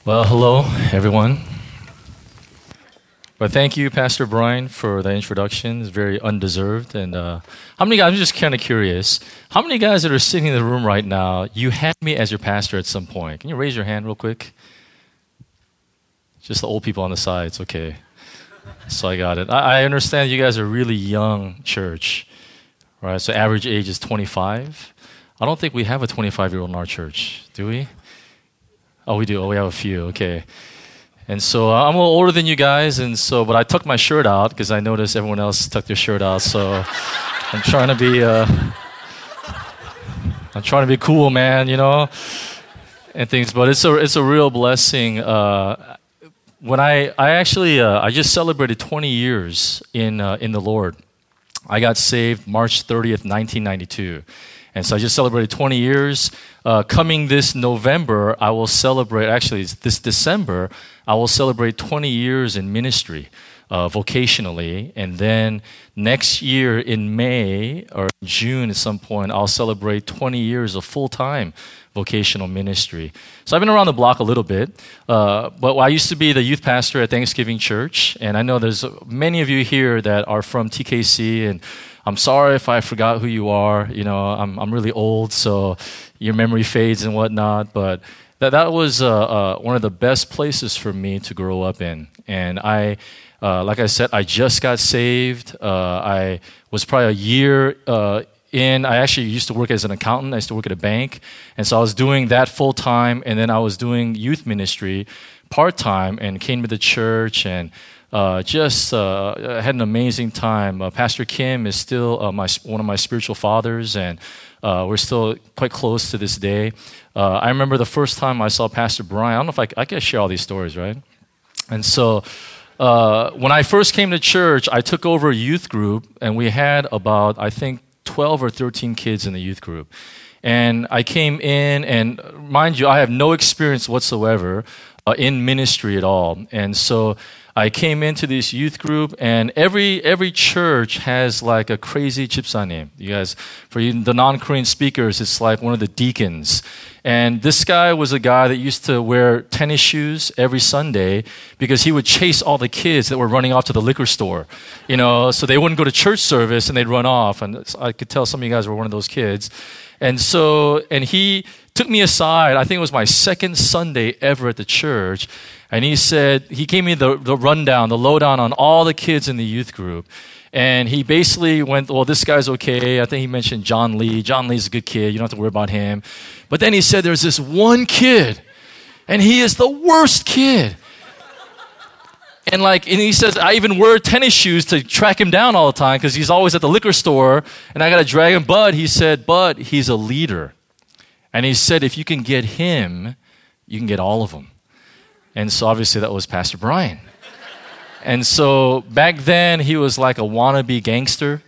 Well, hello, everyone. But thank you, Pastor Brian, for the introduction. It's very undeserved. And how many guys, I'm just kind of curious, how many guys that are sitting in the room right now, you had me as your pastor at some point? Can you raise your hand real quick? Just the old people on the sides, okay. So I got it. I understand you guys are really young church, right? So average age is 25. I don't think we have a 25-year-old in our church, do we? Oh, we do. Oh, we have a few. Okay. And so I'm a little older than you guys, but I tucked my shirt out because I noticed everyone else tucked their shirt out. So I'm trying to be cool, man, and things. But it's a real blessing. When I just celebrated 20 years in the Lord. I got saved March 30th, 1992. And so I just celebrated 20 years. Coming this November, I will celebrate, actually, this December, I will celebrate 20 years in ministry, vocationally. And then next year in May or June at some point, I'll celebrate 20 years of full-time vocational ministry. So I've been around the block a little bit. But I used to be the youth pastor at Thanksgiving Church. And I know there's many of you here that are from TKC, and I'm sorry if I forgot who you are. I'm really old, so your memory fades and whatnot. But that was one of the best places for me to grow up in. And like I said, I just got saved. I was probably a year in. I actually used to work as an accountant. I used to work at a bank. And so I was doing that full time, and then I was doing youth ministry part time and came to the church and had an amazing time. Pastor Kim is still one of my spiritual fathers, and we're still quite close to this day. I remember the first time I saw Pastor Brian. I don't know if I can share all these stories, right? And so when I first came to church, I took over a youth group, and we had about, I think, 12 or 13 kids in the youth group. And I came in, and mind you, I have no experience whatsoever in ministry at all. And so I came into this youth group, and every church has like a crazy 집사님. You guys, for you, the non-Korean speakers, it's like one of the deacons. And this guy was a guy that used to wear tennis shoes every Sunday because he would chase all the kids that were running off to the liquor store, so they wouldn't go to church service and they'd run off. And I could tell some of you guys were one of those kids. And he took me aside. I think it was my second Sunday ever at the church. And he gave me the rundown, the lowdown on all the kids in the youth group. And he basically went, well, this guy's okay. I think he mentioned John Lee. John Lee's a good kid. You don't have to worry about him. But then he said there's this one kid, and he is the worst kid. And he says, I even wear tennis shoes to track him down all the time because he's always at the liquor store, and I got to drag him. But he said, he's a leader. And he said, if you can get him, you can get all of them. And so obviously that was Pastor Brian. And so back then he was like a wannabe gangster,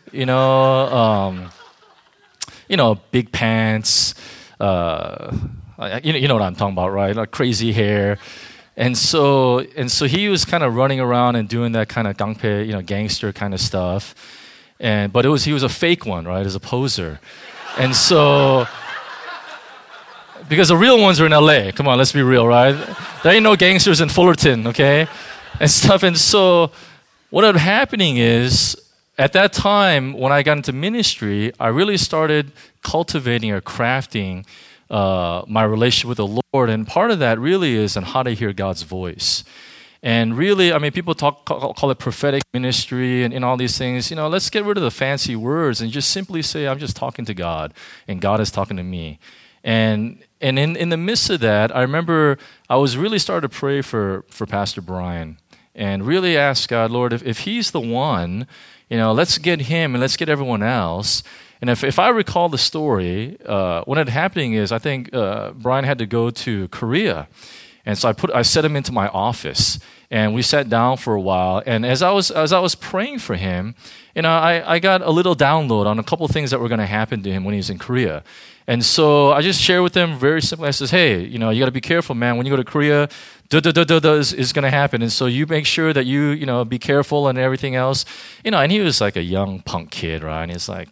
big pants, you know what I'm talking about, right? Like crazy hair. And so he was kind of running around and doing that kind of gangpe, gangster kind of stuff. But he was a fake one, right? As a poser. And so, because the real ones are in LA. Come on, let's be real, right? There ain't no gangsters in Fullerton, okay? And stuff. And so what ended up happening is, at that time, when I got into ministry, I really started cultivating or crafting my relationship with the Lord. And part of that really is on how to hear God's voice. And really, people call it prophetic ministry and all these things. Let's get rid of the fancy words and just simply say, I'm just talking to God, and God is talking to me. And in the midst of that, I remember I was really starting to pray for Pastor Brian and really ask God, Lord, if he's the one, let's get him and let's get everyone else. And if I recall the story, what had happening is I think Brian had to go to Korea. And so I set him into my office, and we sat down for a while. And as I was praying for him, I got a little download on a couple of things that were going to happen to him when he was in Korea. And so I just shared with him very simply. I says, hey, you got to be careful, man. When you go to Korea, is going to happen. And so you make sure that you be careful and everything else. And he was like a young punk kid, right? And he's like,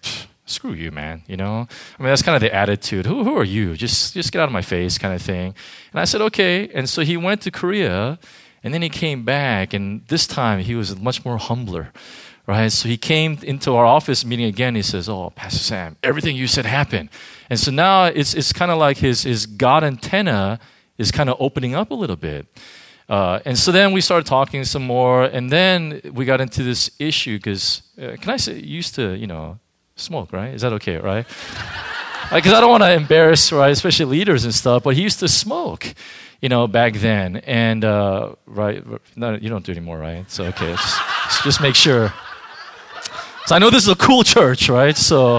screw you, man, I mean, that's kind of the attitude. Who are you? Just get out of my face kind of thing. And I said, okay. And so he went to Korea, and then he came back, and this time he was much more humbler, right? So he came into our office meeting again. He says, oh, Pastor Sam, everything you said happened. And so now it's kind of like his God antenna is kind of opening up a little bit. And so then we started talking some more, and then we got into this issue because, can I say, you used to, smoke, right? Is that okay, right? Because I don't want to embarrass, right, especially leaders and stuff, but he used to smoke, back then. And, right, no, you don't do it anymore, right? So, okay, just make sure. So I know this is a cool church, right?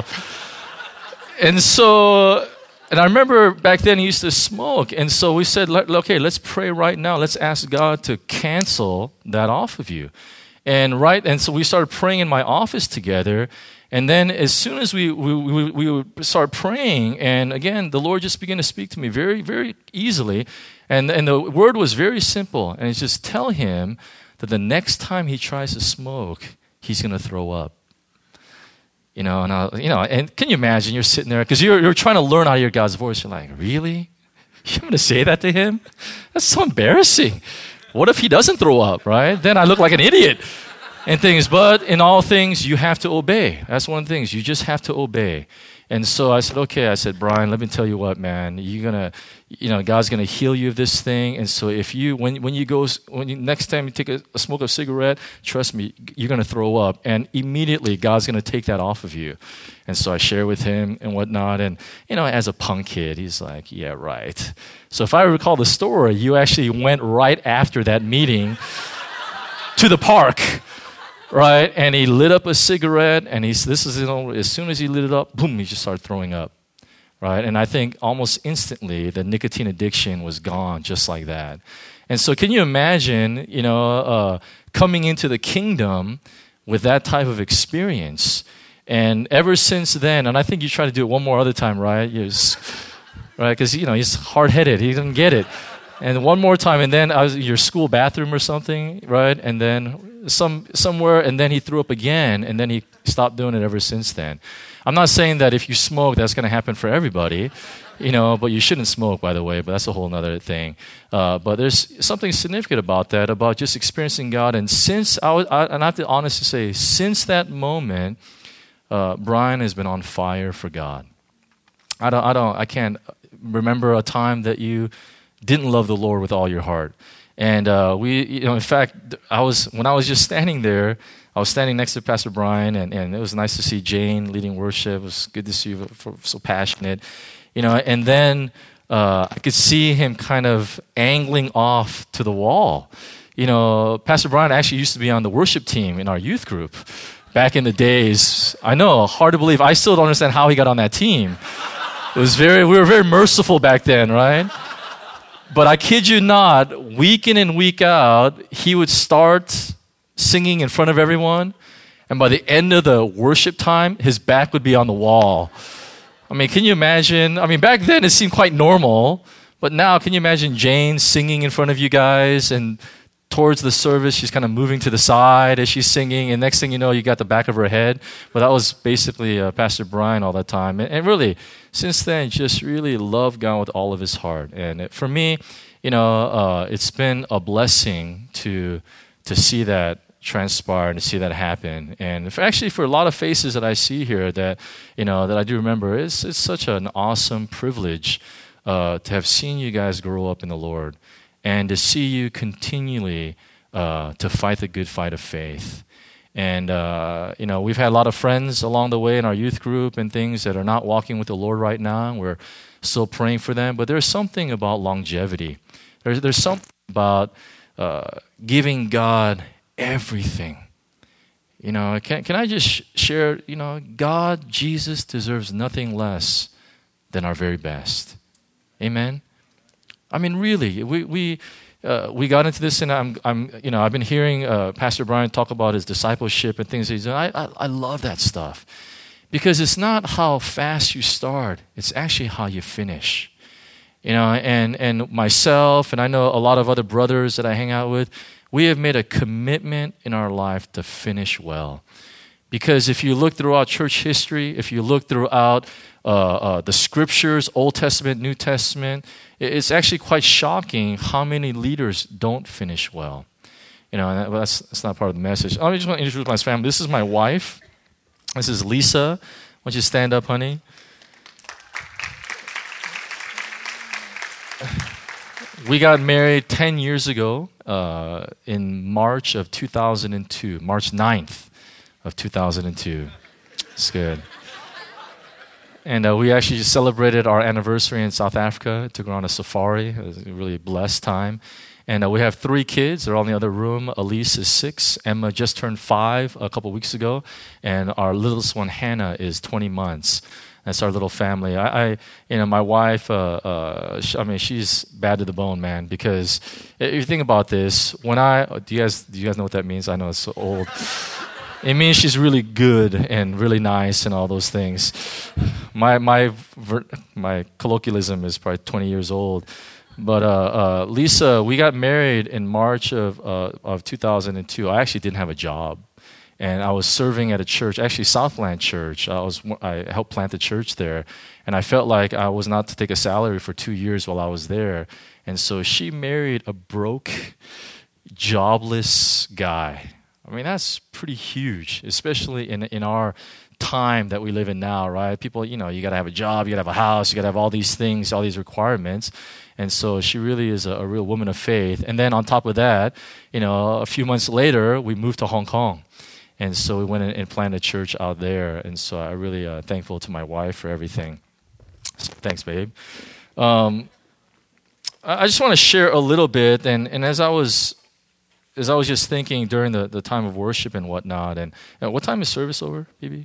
And I remember back then he used to smoke. And so we said, okay, let's pray right now. Let's ask God to cancel that off of you. And so we started praying in my office together. And then as soon as we would start praying, and again, the Lord just began to speak to me very, very easily. And the word was very simple. And it's just tell him that the next time he tries to smoke, he's going to throw up. And can you imagine you're sitting there because you're trying to learn out of your God's voice. You're like, really? You're going to say that to him? That's so embarrassing. What if he doesn't throw up, right? Then I look like an idiot and things. But in all things, you have to obey. That's one of the things. You just have to obey. And so I said, okay. I said, Brian, let me tell you what, man. God's gonna heal you of this thing. And so if you, next time you take a smoke a cigarette, trust me, you're gonna throw up. And immediately, God's gonna take that off of you. And so I share with him and whatnot. And as a punk kid, he's like, yeah, right. So if I recall the story, you actually went right after that meeting to the park. Right, and he lit up a cigarette, and as soon as he lit it up, boom, he just started throwing up, right? And I think almost instantly the nicotine addiction was gone, just like that. And so, can you imagine, coming into the kingdom with that type of experience? And ever since then, and I think you try to do it one more other time, right? Right, because he's hard-headed, he doesn't get it. And one more time, and then I was in your school bathroom or something, right? And then somewhere, and then he threw up again, and then he stopped doing it ever since then. I'm not saying that if you smoke, that's going to happen for everybody, but you shouldn't smoke, by the way, but that's a whole other thing. But there's something significant about that, about just experiencing God. And and I have to honestly say, since that moment, Brian has been on fire for God. I can't remember a time that you didn't love the Lord with all your heart. And in fact, when I was just standing there, I was standing next to Pastor Brian, and it was nice to see Jane leading worship. It was good to see you, so passionate, And then I could see him kind of angling off to the wall. Pastor Brian actually used to be on the worship team in our youth group back in the days. I know, hard to believe. I still don't understand how he got on that team. We were very merciful back then, right? But I kid you not, week in and week out, he would start singing in front of everyone, and by the end of the worship time, his back would be on the wall. I mean, can you imagine? I mean, back then it seemed quite normal, but now can you imagine Jane singing in front of you guys, and towards the service, she's kind of moving to the side as she's singing, and next thing you know, you got the back of her head. But that was basically Pastor Brian all that time. And really, since then, just really loved God with all of his heart. And for me, it's been a blessing to see that transpire and to see that happen. And actually, for a lot of faces that I see here that I do remember, it's such an awesome privilege to have seen you guys grow up in the Lord, and to see you continually to fight the good fight of faith. And, we've had a lot of friends along the way in our youth group and things that are not walking with the Lord right now, and we're still praying for them. But there's something about longevity. There's something about giving God everything. Can I just share, God, Jesus deserves nothing less than our very best. Amen? I mean, really, we got into this, and I've been hearing Pastor Brian talk about his discipleship and things he's doing. I love that stuff, because it's not how fast you start; it's actually how you finish. And myself, and I know a lot of other brothers that I hang out with, we have made a commitment in our life to finish well, Because if you look throughout church history, if you look throughout the scriptures, Old Testament, New Testament, it's actually quite shocking how many leaders don't finish well. You know, and that's not part of the message. I just want to introduce my family. This is my wife. This is Lisa. Why don't you stand up, honey? We got married 10 years ago in March of 2002, March 9th of 2002. It's good. And we actually just celebrated our anniversary in South Africa. Took her on a safari. It was a really blessed time. And we have 3 kids. They're all in the other room. Elise is 6. Emma just turned 5 a couple weeks ago. And our littlest one, Hannah, is 20 months. That's our little family. My wife, she's bad to the bone, man. Because if you think about this, do you guys know what that means? I know it's so old. It means she's really good and really nice and all those things. My colloquialism is probably 20 years old. But Lisa, we got married in March of 2002. I actually didn't have a job. And I was serving at a church, actually Southland Church. I helped plant the church there. And I felt like I was not to take a salary for 2 years while I was there. And so she married a broke, jobless guy. I mean, that's pretty huge, especially in our time that we live in now, right? People, you got to have a job, you got to have a house, you got to have all these things, all these requirements. And so she really is a real woman of faith. And then on top of that, a few months later, we moved to Hong Kong. And so we went and planted a church out there. And so I'm really thankful to my wife for everything. Thanks, babe. I just want to share a little bit. And as I was just thinking during the time of worship and whatnot, and what time is service over, BB?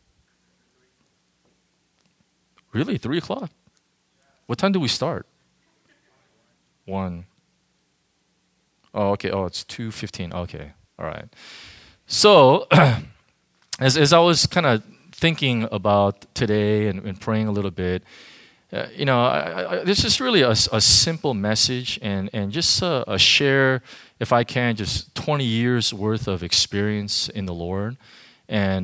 Really? 3 o'clock? What time do we start? 1. Oh, okay. Oh, it's 2:15. Okay. All right. So, as I was kind of thinking about today and praying a little bit, there's just really a simple message and just a share, if I can, just 20 years worth of experience in the Lord. And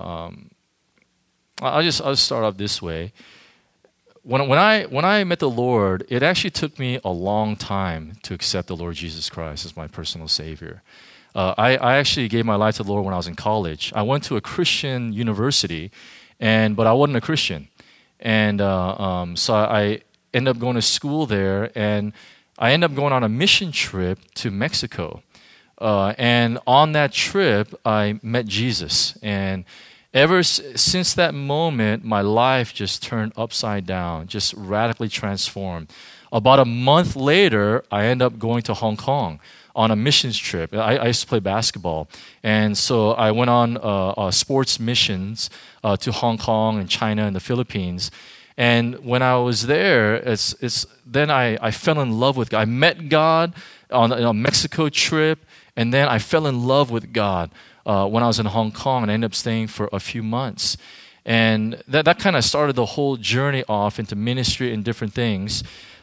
I'll start off this way. When I met the Lord, it actually took me a long time to accept the Lord Jesus Christ as my personal Savior. I actually gave my life to the Lord when I was in college. I went to a Christian university, but I wasn't a Christian. And so I ended up going to school there, and I ended up going on a mission trip to Mexico. And on that trip, I met Jesus. And ever since that moment, my life just turned upside down, just radically transformed. About a month later, I ended up going to Hong Kong on a missions trip. I used to play basketball. And so I went on sports missions to Hong Kong and China and the Philippines. And when I was there, then I fell in love with God. I met God on a Mexico trip, and then I fell in love with God when I was in Hong Kong, and I ended up staying for a few months. And that kind of started the whole journey off into ministry and different things.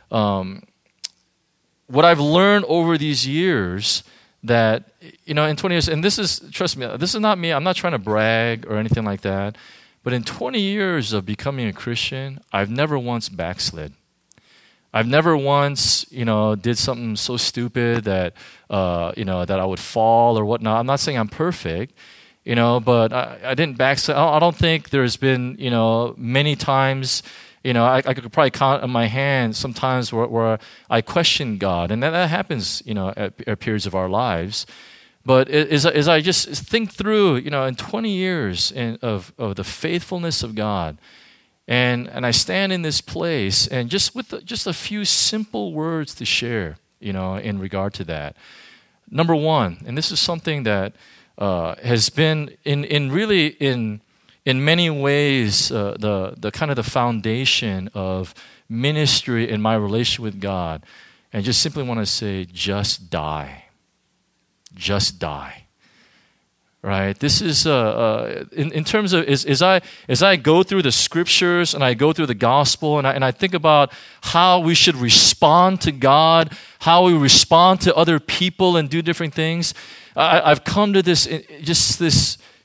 What I've learned over these years that, in 20 years, and trust me, this is not me, I'm not trying to brag or anything like that, but in 20 years of becoming a Christian, I've never once backslid. I've never once, did something so stupid that, that I would fall or whatnot. I'm not saying I'm perfect, but I didn't backslid. I don't think there's been, many times, I could probably count on my hand sometimes where I question God. And that happens, at periods of our lives. But as I just think through, in 20 years of the faithfulness of God, and I stand in this place, and just with just a few simple words to share, in regard to that. Number one, and this is something that has been in many ways the kind of the foundation of ministry in my relation with God, and just simply want to say, just die. Just die. Right? This is in terms of as I go through the scriptures and I go through the gospel and I think about how we should respond to God, how we respond to other people and do different things. I've come to this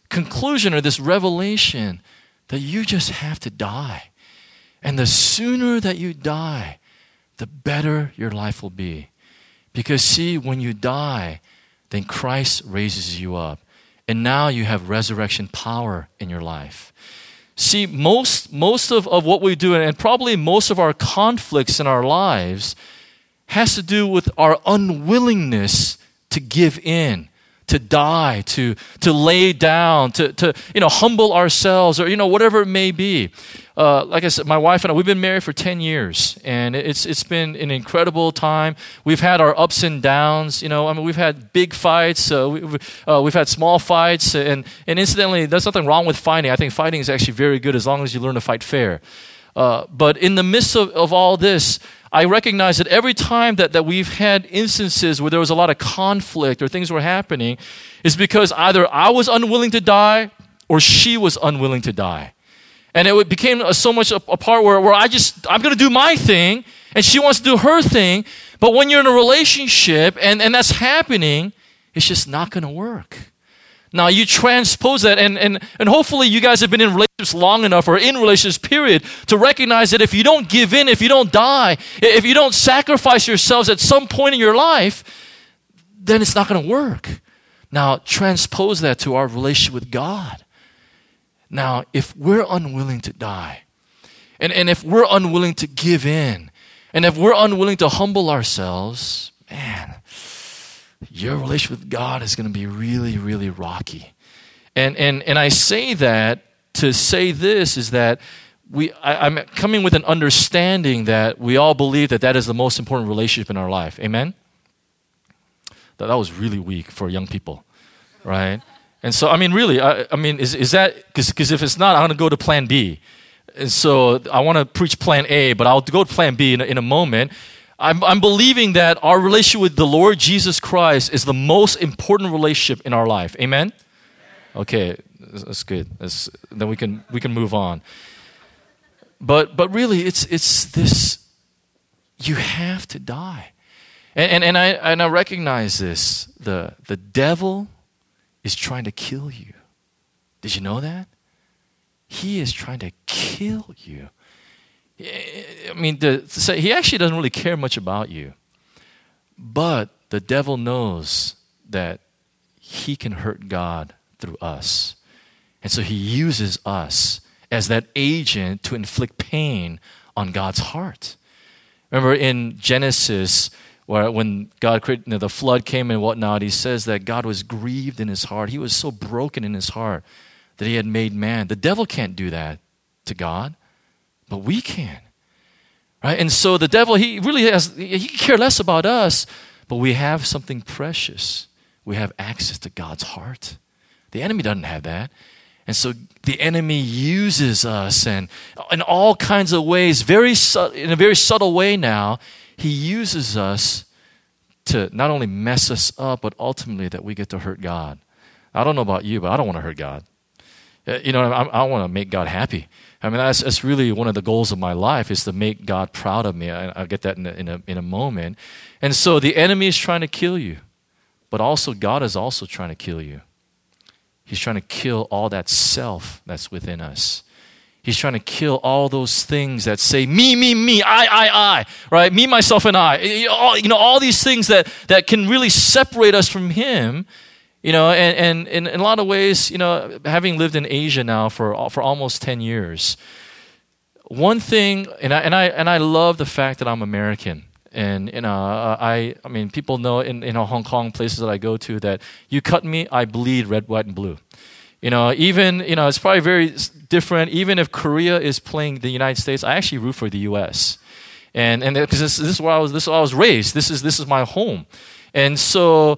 conclusion or this revelation that you just have to die. And the sooner that you die, the better your life will be. Because see, when you die, then Christ raises you up. And now you have resurrection power in your life. See, most of what we do, and probably most of our conflicts in our lives, has to do with our unwillingness to give in, to die, to lay down, to humble ourselves, or whatever it may be. Like I said, my wife and I, we've been married for 10 years, and it's been an incredible time. We've had our ups and downs. We've had big fights. We've had small fights, and incidentally, there's nothing wrong with fighting. I think fighting is actually very good as long as you learn to fight fair. But in the midst of all this, I recognize that every time that we've had instances where there was a lot of conflict or things were happening is because either I was unwilling to die or she was unwilling to die. And it became so much a part where I'm going to do my thing and she wants to do her thing. But when you're in a relationship and that's happening, it's just not going to work. Now you transpose that and hopefully you guys have been in relationships long enough or in relationships period to recognize that if you don't give in, if you don't die, if you don't sacrifice yourselves at some point in your life, then it's not going to work. Now transpose that to our relationship with God. Now if we're unwilling to die and if we're unwilling to give in and if we're unwilling to humble ourselves, man, your relationship with God is going to be really, really rocky. And I say that to say this is that I'm coming with an understanding that we all believe that is the most important relationship in our life. Amen? That was really weak for young people, right? And so, really, is that, because if it's not, I'm going to go to plan B. And so I want to preach plan A, but I'll go to plan B in a moment. I'm believing that our relationship with the Lord Jesus Christ is the most important relationship in our life. Amen? Okay, that's good. Then we can move on. But really, it's this. You have to die, and I recognize this. The devil is trying to kill you. Did you know that? He is trying to kill you. He actually doesn't really care much about you. But the devil knows that he can hurt God through us. And so he uses us as that agent to inflict pain on God's heart. Remember in Genesis, when God created, the flood came and whatnot, he says that God was grieved in his heart. He was so broken in his heart that he had made man. The devil can't do that to God. But we can, right? And so the devil, he can care less about us, but we have something precious. We have access to God's heart. The enemy doesn't have that. And so the enemy uses us and in all kinds of ways, in a very subtle way now, he uses us to not only mess us up, but ultimately that we get to hurt God. I don't know about you, but I don't want to hurt God. I want to make God happy. That's really one of the goals of my life is to make God proud of me. I'll get that in a moment. And so the enemy is trying to kill you, but also God is also trying to kill you. He's trying to kill all that self that's within us. He's trying to kill all those things that say me, I, right? Me, myself, and I. All these things that can really separate us from Him. And in a lot of ways, having lived in Asia now for almost 10 years, one thing, and I love the fact that I'm American, and people know in Hong Kong, places that I go to, that you cut me, I bleed red, white, and blue. It's probably very different. Even if Korea is playing the United States, I actually root for the U.S. And because this is where I was raised. This is my home, and so.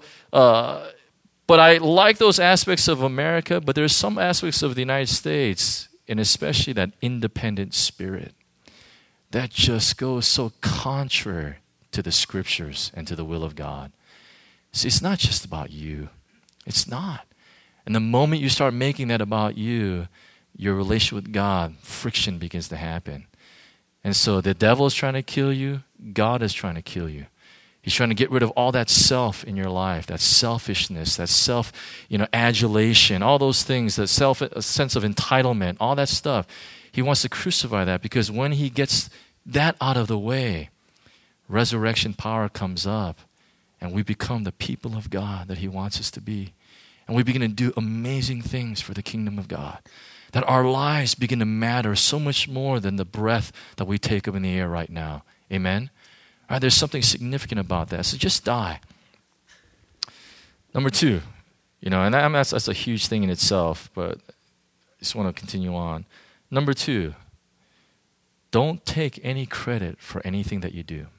But I like those aspects of America, but there's some aspects of the United States, and especially that independent spirit, that just goes so contrary to the Scriptures and to the will of God. See, it's not just about you. It's not. And the moment you start making that about you, your relationship with God, friction begins to happen. And so the devil is trying to kill you. God is trying to kill you. He's trying to get rid of all that self in your life, that selfishness, that self, adulation, all those things, that a sense of entitlement, all that stuff. He wants to crucify that, because when he gets that out of the way, resurrection power comes up, and we become the people of God that he wants us to be. And we begin to do amazing things for the kingdom of God. That our lives begin to matter so much more than the breath that we take up in the air right now. Amen? All right, there's something significant about that. So just die. Number 2, and that's a huge thing in itself, but I just want to continue on. Number 2, don't take any credit for anything that you do.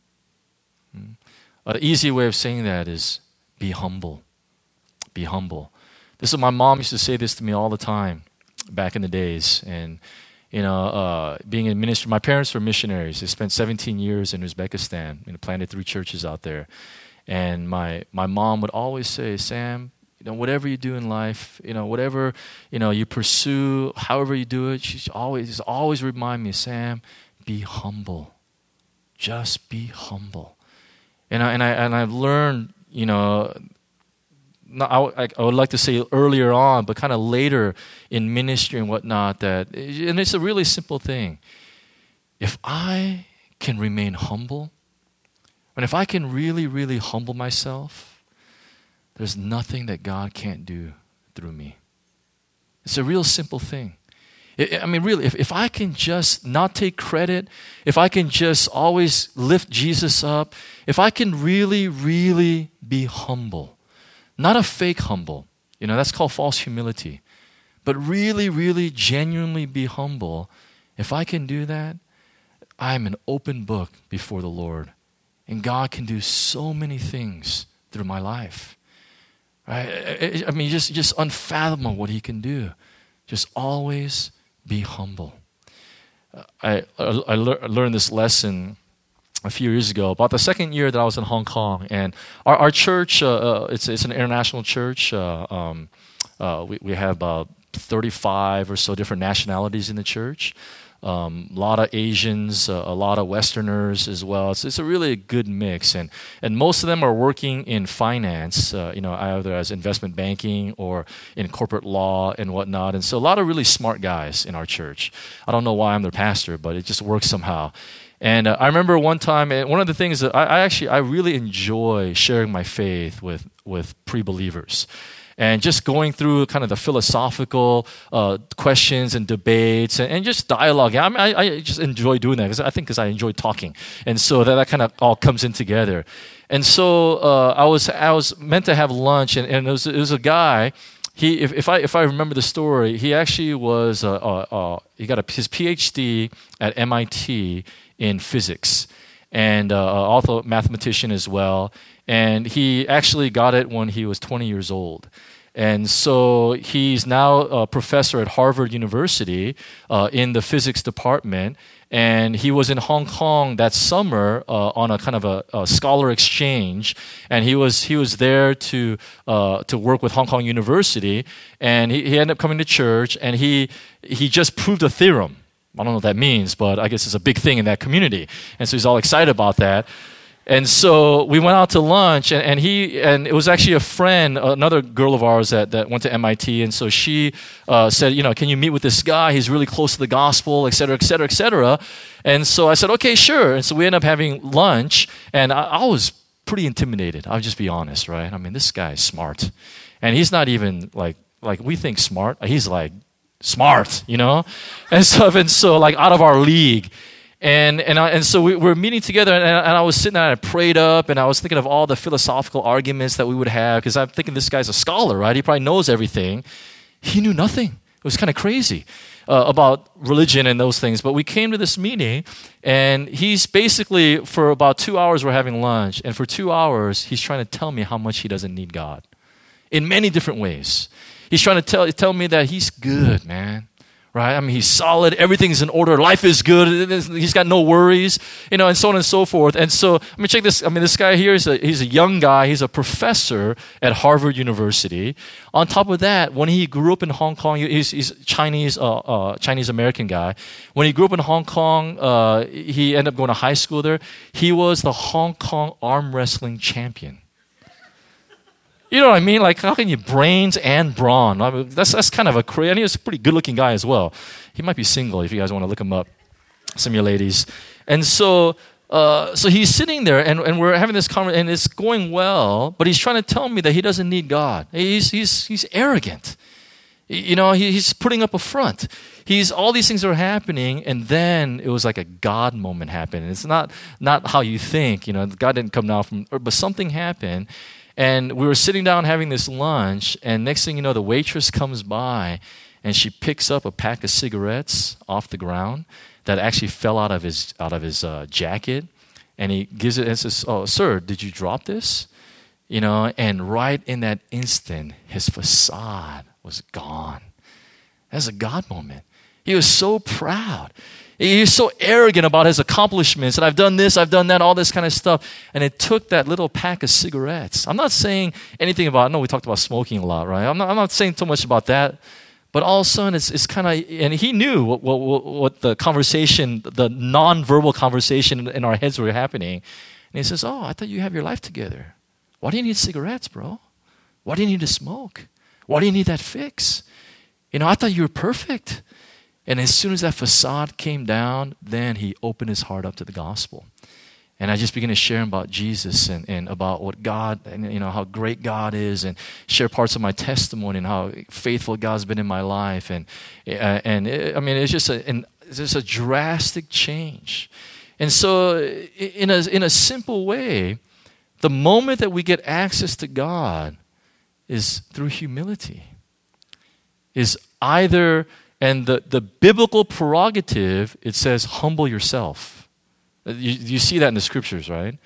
An easy way of saying that is be humble. Be humble. This is my mom used to say this to me all the time back in the days. And, being in ministry, my parents were missionaries. They spent 17 years in Uzbekistan, planted 3 churches out there. And my mom would always say, Sam, whatever you do in life, whatever, you pursue, however you do it, she's always remind me, Sam, be humble. Just be humble. And I've learned, I would like to say earlier on, but kind of later in ministry and whatnot, and it's a really simple thing. If I can remain humble, and if I can really, really humble myself, there's nothing that God can't do through me. It's a real simple thing. Really, if I can just not take credit, if I can just always lift Jesus up, if I can really, really be humble, not a fake humble, that's called false humility, but really, really genuinely be humble, if I can do that, I'm an open book before the Lord. And God can do so many things through my life. Right? Just unfathomable what he can do. Just always be humble. I learned this lesson a few years ago, about the second year that I was in Hong Kong. And our church, it's an international church. We have about 35 or so different nationalities in the church. A lot of Asians, a lot of Westerners as well. It's a really good mix, and most of them are working in finance, either as investment banking or in corporate law and whatnot. And so a lot of really smart guys in our church. I don't know why I'm their pastor, but it just works somehow. And I remember one time, one of the things that I really enjoy sharing my faith with pre-believers. And just going through kind of the philosophical questions and debates and just dialogue. I just enjoy doing that because I enjoy talking. And so that kind of all comes in together. And so I was meant to have lunch, and it was a guy. If I remember the story, he actually was he got his PhD at MIT in physics, and also a mathematician as well. And he actually got it when he was 20 years old. And so he's now a professor at Harvard University in the physics department. And he was in Hong Kong that summer on a kind of a scholar exchange. And he was there to work with Hong Kong University. And he ended up coming to church, and he just proved a theorem. I don't know what that means, but I guess it's a big thing in that community. And so he's all excited about that. And so we went out to lunch, and it was actually a friend, another girl of ours that went to MIT, and so she said, can you meet with this guy? He's really close to the gospel, et cetera, et cetera, et cetera. And so I said, okay, sure. And so we ended up having lunch, and I was pretty intimidated. I'll just be honest, right? This guy is smart, and he's not even like we think smart. He's like smart, and so like out of our league. And so we were meeting together, and I was sitting there, and I prayed up, and I was thinking of all the philosophical arguments that we would have, because I'm thinking this guy's a scholar, right? He probably knows everything. He knew nothing. It was kind of crazy about religion and those things. But we came to this meeting, and he's basically, for about 2 hours, we're having lunch, and for 2 hours, he's trying to tell me how much he doesn't need God in many different ways. He's trying to tell me that he's good, man. right? I mean, he's solid. Everything's in order. Life is good. He's got no worries, and so on and so forth. And so, check this. This guy here he's a young guy. He's a professor at Harvard University. On top of that, when he grew up in Hong Kong, he's Chinese American guy. When he grew up in Hong Kong, he ended up going to high school there. He was the Hong Kong arm wrestling champion. You know what I mean? Like, how can you brains and brawn? That's kind of a crazy. And he's a pretty good-looking guy as well. He might be single if you guys want to look him up, some of you ladies. And so he's sitting there, and we're having this conversation, and it's going well. But he's trying to tell me that he doesn't need God. He's arrogant. He's putting up a front. All these things are happening, and then it was like a God moment happened. It's not how you think. God didn't come down from, but something happened. And we were sitting down having this lunch, and next thing you know, the waitress comes by, and she picks up a pack of cigarettes off the ground that actually fell out of his jacket, and he gives it and says, "Oh, sir, did you drop this?" And right in that instant, his facade was gone. That's a God moment. He was so proud. He was so arrogant about his accomplishments, and I've done this, I've done that, all this kind of stuff. And it took that little pack of cigarettes. I'm not saying anything about, we talked about smoking a lot, right? I'm not saying too much about that. But all of a sudden, it's kind of, and he knew what the conversation, the non-verbal conversation in our heads were happening. And he says, "Oh, I thought you have your life together. Why do you need cigarettes, bro? Why do you need to smoke? Why do you need that fix? I thought you were perfect." And as soon as that facade came down, then he opened his heart up to the gospel. And I just began to share about Jesus and about what God, and how great God is, and share parts of my testimony and how faithful God's been in my life. It's just a drastic change. And so in a simple way, the moment that we get access to God is through humility. Is either... And the biblical prerogative, it says, humble yourself. You see that in the scriptures, right?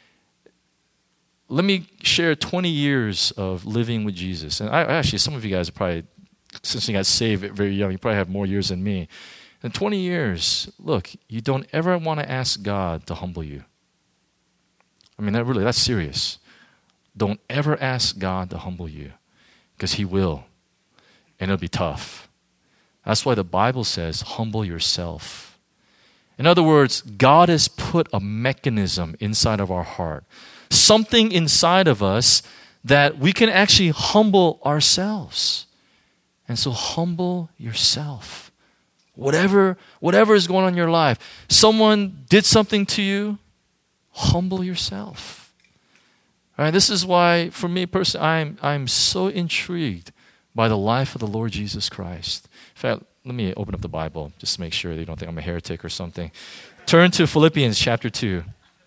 Let me share 20 years of living with Jesus. And actually, some of you guys are probably, since you got saved very young, you probably have more years than me. In 20 years, look, you don't ever want to ask God to humble you. That's serious. Don't ever ask God to humble you, because He will. And it'll be tough. That's why the Bible says, humble yourself. In other words, God has put a mechanism inside of our heart, something inside of us that we can actually humble ourselves. And so humble yourself. Whatever is going on in your life, someone did something to you, humble yourself. All right, this is why, for me personally, I'm so intrigued by the life of the Lord Jesus Christ. In fact, let me open up the Bible just to make sure they don't think I'm a heretic or something. Turn to Philippians chapter 2.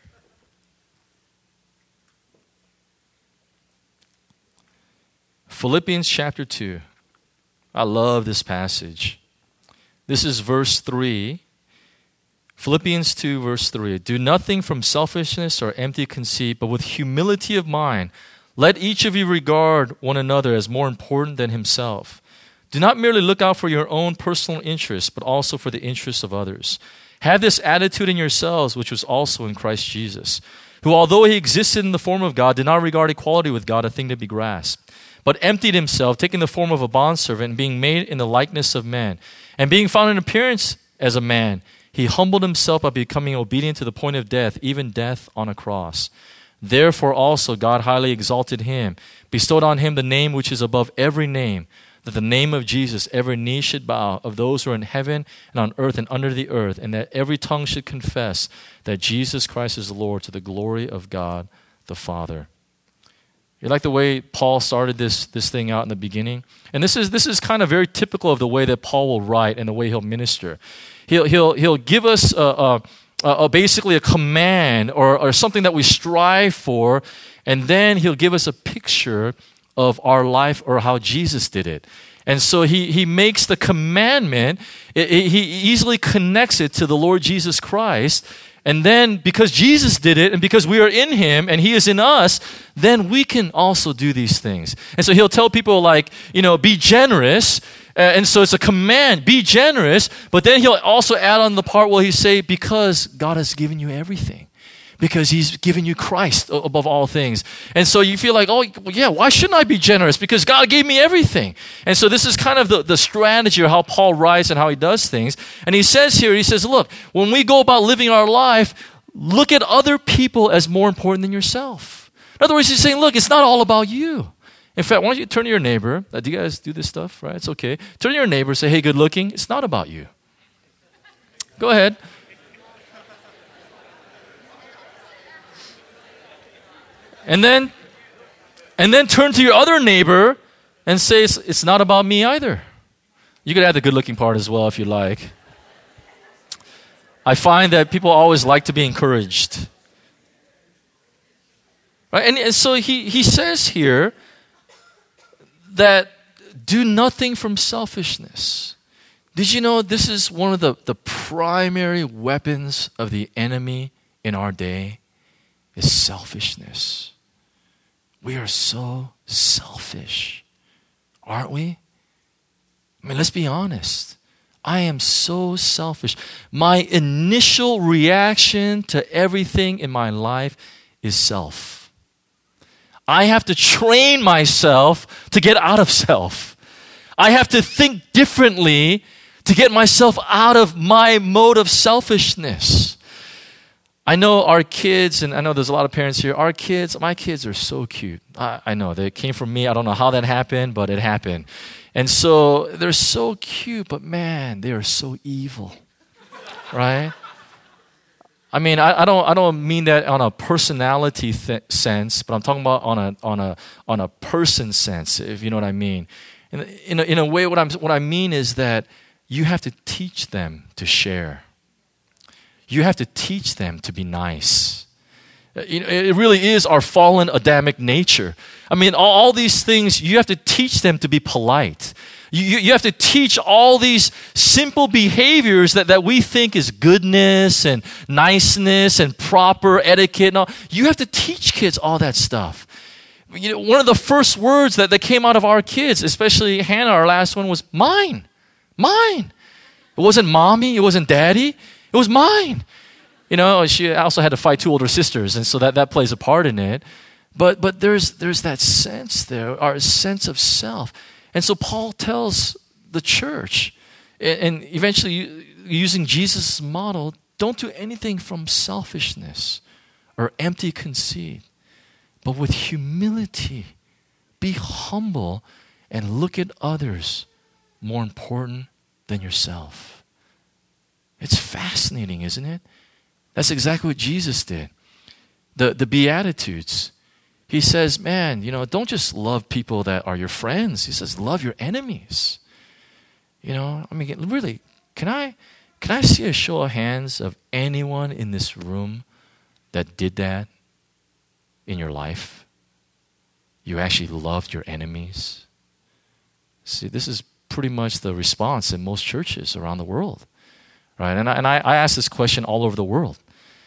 Philippians chapter 2. I love this passage. This is verse 3. Philippians 2, verse 3. Do nothing from selfishness or empty conceit, but with humility of mind, let each of you regard one another as more important than himself. Do not merely look out for your own personal interests, but also for the interests of others. Have this attitude in yourselves, which was also in Christ Jesus, who, although he existed in the form of God, did not regard equality with God a thing to be grasped, but emptied himself, taking the form of a bondservant, and being made in the likeness of men. And being found in appearance as a man, he humbled himself by becoming obedient to the point of death, even death on a cross. Therefore also God highly exalted him, bestowed on him the name which is above every name, that the name of Jesus every knee should bow, of those who are in heaven and on earth and under the earth, and that every tongue should confess that Jesus Christ is Lord, to the glory of God the Father. You like the way Paul started this thing out in the beginning? And this is kind of very typical of the way that Paul will write and the way he'll minister. He'll give us basically a command or something that we strive for, and then he'll give us a picture of our life or how Jesus did it. And so he makes the commandment, he easily connects it to the Lord Jesus Christ. And then because Jesus did it and because we are in him and he is in us, then we can also do these things. And so he'll tell people like, be generous. And so it's a command, be generous, but then he'll also add on the part where he say, because God has given you everything. Because he's given you Christ above all things. And so you feel like, oh, yeah, why shouldn't I be generous? Because God gave me everything. And so this is kind of the strategy of how Paul writes and how he does things. And he says here, he says, look, when we go about living our life, look at other people as more important than yourself. In other words, he's saying, look, it's not all about you. In fact, why don't you turn to your neighbor? Do you guys do this stuff, right? It's okay. Turn to your neighbor and say, hey, good looking. It's not about you. Go ahead. And then turn to your other neighbor and say, it's not about me either. You could add the good looking part as well if you like. I find that people always like to be encouraged. Right? And so he says here, that do nothing from selfishness. Did you know this is one of the primary weapons of the enemy in our day is selfishness. We are so selfish, aren't we? I mean, let's be honest. I am so selfish. My initial reaction to everything in my life is self. I have to train myself to get out of self. I have to think differently to get myself out of my mode of selfishness. I know our kids, and I know there's a lot of parents here, my kids are so cute. I know, they came from me. I don't know how that happened, but it happened. And so they're so cute, but man, they are so evil, right? I mean, I don't mean that on a personality sense, but I'm talking about on a person sense, if you know what I mean. In a way, what I mean is that you have to teach them to share. You have to teach them to be nice. It really is our fallen Adamic nature. I mean, all these things, you have to teach them to be polite. You have to teach all these simple behaviors that we think is goodness and niceness and proper etiquette and all. You have to teach kids all that stuff. One of the first words that came out of our kids, especially Hannah, our last one, was mine. Mine. It wasn't mommy. It wasn't daddy. It was mine. She also had to fight two older sisters, and so that plays a part in it. But there's that sense there, our sense of self. And so Paul tells the church, and eventually using Jesus' model, don't do anything from selfishness or empty conceit, but with humility, be humble and look at others more important than yourself. It's fascinating, isn't it? That's exactly what Jesus did. The Beatitudes. He says, man, don't just love people that are your friends. He says, love your enemies. Really, can I see a show of hands of anyone in this room that did that in your life? You actually loved your enemies? See, this is pretty much the response in most churches around the world, right? And I ask this question all over the world.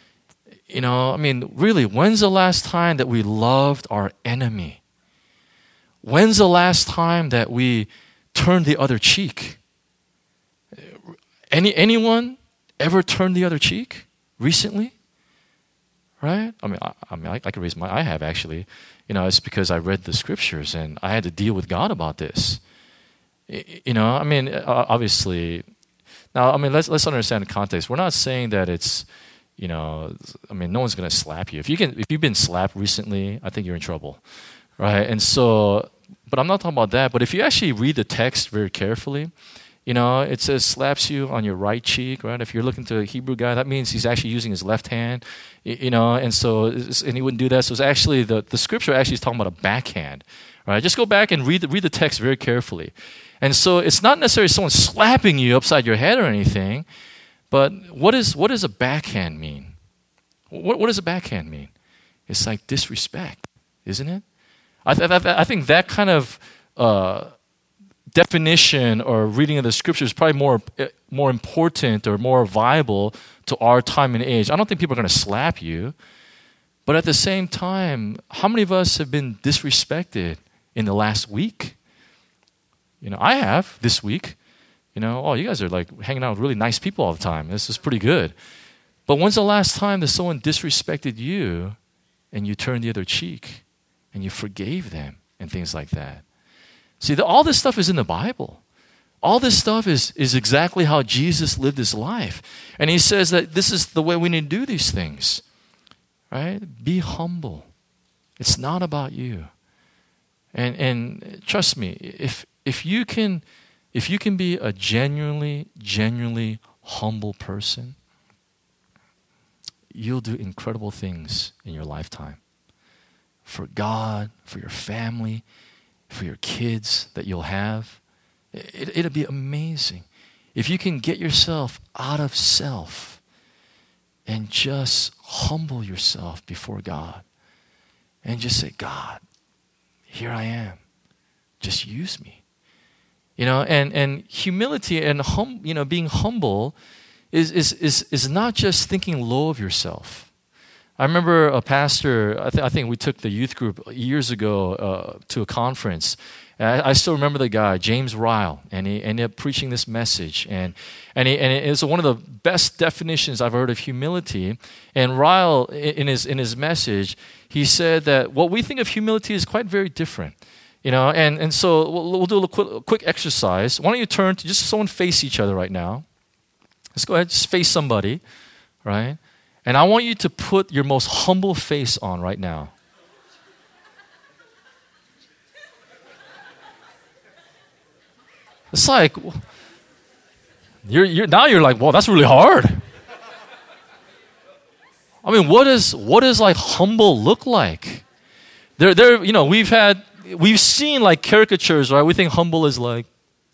Really, when's the last time that we loved our enemy? When's the last time that we turned the other cheek? Anyone ever turned the other cheek recently? Right? I could raise I have actually. It's because I read the scriptures and I had to deal with God about this. Obviously. Now, let's understand the context. We're not saying that it's, no one's going to slap you. If you've been slapped recently, I think you're in trouble, right? And so, but I'm not talking about that. But if you actually read the text very carefully, it says slaps you on your right cheek, right? If you're looking to a Hebrew guy, that means he's actually using his left hand, and he wouldn't do that. So it's actually, the scripture actually is talking about a backhand, right? Just go back and read the text very carefully. And so it's not necessarily someone slapping you upside your head or anything, but what does a backhand mean? What does a backhand mean? It's like disrespect, isn't it? I think that kind of definition or reading of the scripture is probably more important or more viable to our time and age. I don't think people are going to slap you, but at the same time, how many of us have been disrespected in the last week? I have this week. Oh, you guys are like hanging out with really nice people all the time. This is pretty good. But when's the last time that someone disrespected you and you turned the other cheek and you forgave them and things like that? See, all this stuff is in the Bible. All this stuff is exactly how Jesus lived his life. And he says that this is the way we need to do these things. Right? Be humble. It's not about you. And trust me, if you can be a genuinely humble person, you'll do incredible things in your lifetime. For God, for your family, for your kids that you'll have. It'll be amazing. If you can get yourself out of self and just humble yourself before God and just say, God, here I am. Just use me. And humility and being humble is not just thinking low of yourself. I remember a pastor, I think we took the youth group years ago to a conference. And I still remember the guy, James Ryle, and he ended up preaching this message. And it was one of the best definitions I've heard of humility. And Ryle, in his message, he said that what we think of humility is quite very different. And so we'll do a quick exercise. Why don't you turn to just someone face each other right now. Let's go ahead, just face somebody, right? And I want you to put your most humble face on right now. It's like, you're like, well, that's really hard. I mean, what does like humble look like? We've seen like caricatures, right? We think humble is like,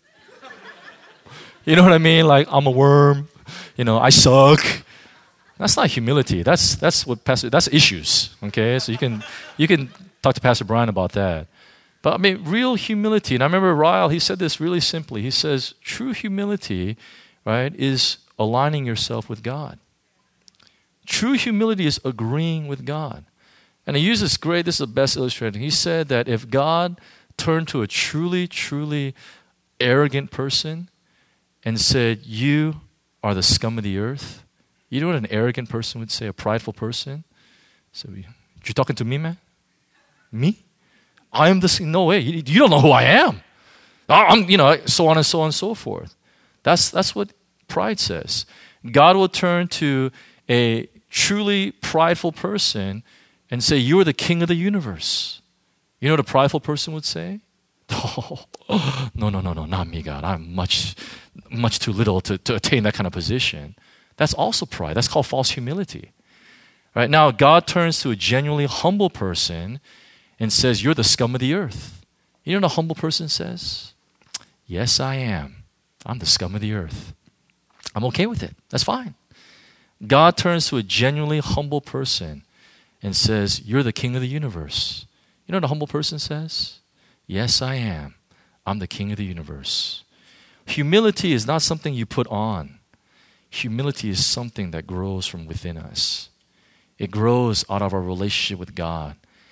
you know what I mean? Like, I'm a worm, I suck. That's not humility. That's issues. Okay, so you can talk to Pastor Brian about that. But I mean, real humility. And I remember Ryle. He said this really simply. He says, true humility, right, is aligning yourself with God. True humility is agreeing with God. And he used this this is the best illustration. He said that if God turned to a truly arrogant person and said, you are the scum of the earth, you know what an arrogant person would say, a prideful person? So, you're talking to me, man? Me? I am the, no way, you don't know who I am. I'm, so on and so on and so forth. That's what pride says. God will turn to a truly prideful person and say, you are the king of the universe. You know what a prideful person would say? Oh, no, not me, God. I'm much too little to attain that kind of position. That's also pride. That's called false humility. Right? Now, God turns to a genuinely humble person and says, you're the scum of the earth. You know what a humble person says? Yes, I am. I'm the scum of the earth. I'm okay with it. That's fine. God turns to a genuinely humble person and says, you're the king of the universe. You know what a humble person says? Yes, I am. I'm the king of the universe. Humility is not something you put on. Humility is something that grows from within us. It grows out of our relationship with God.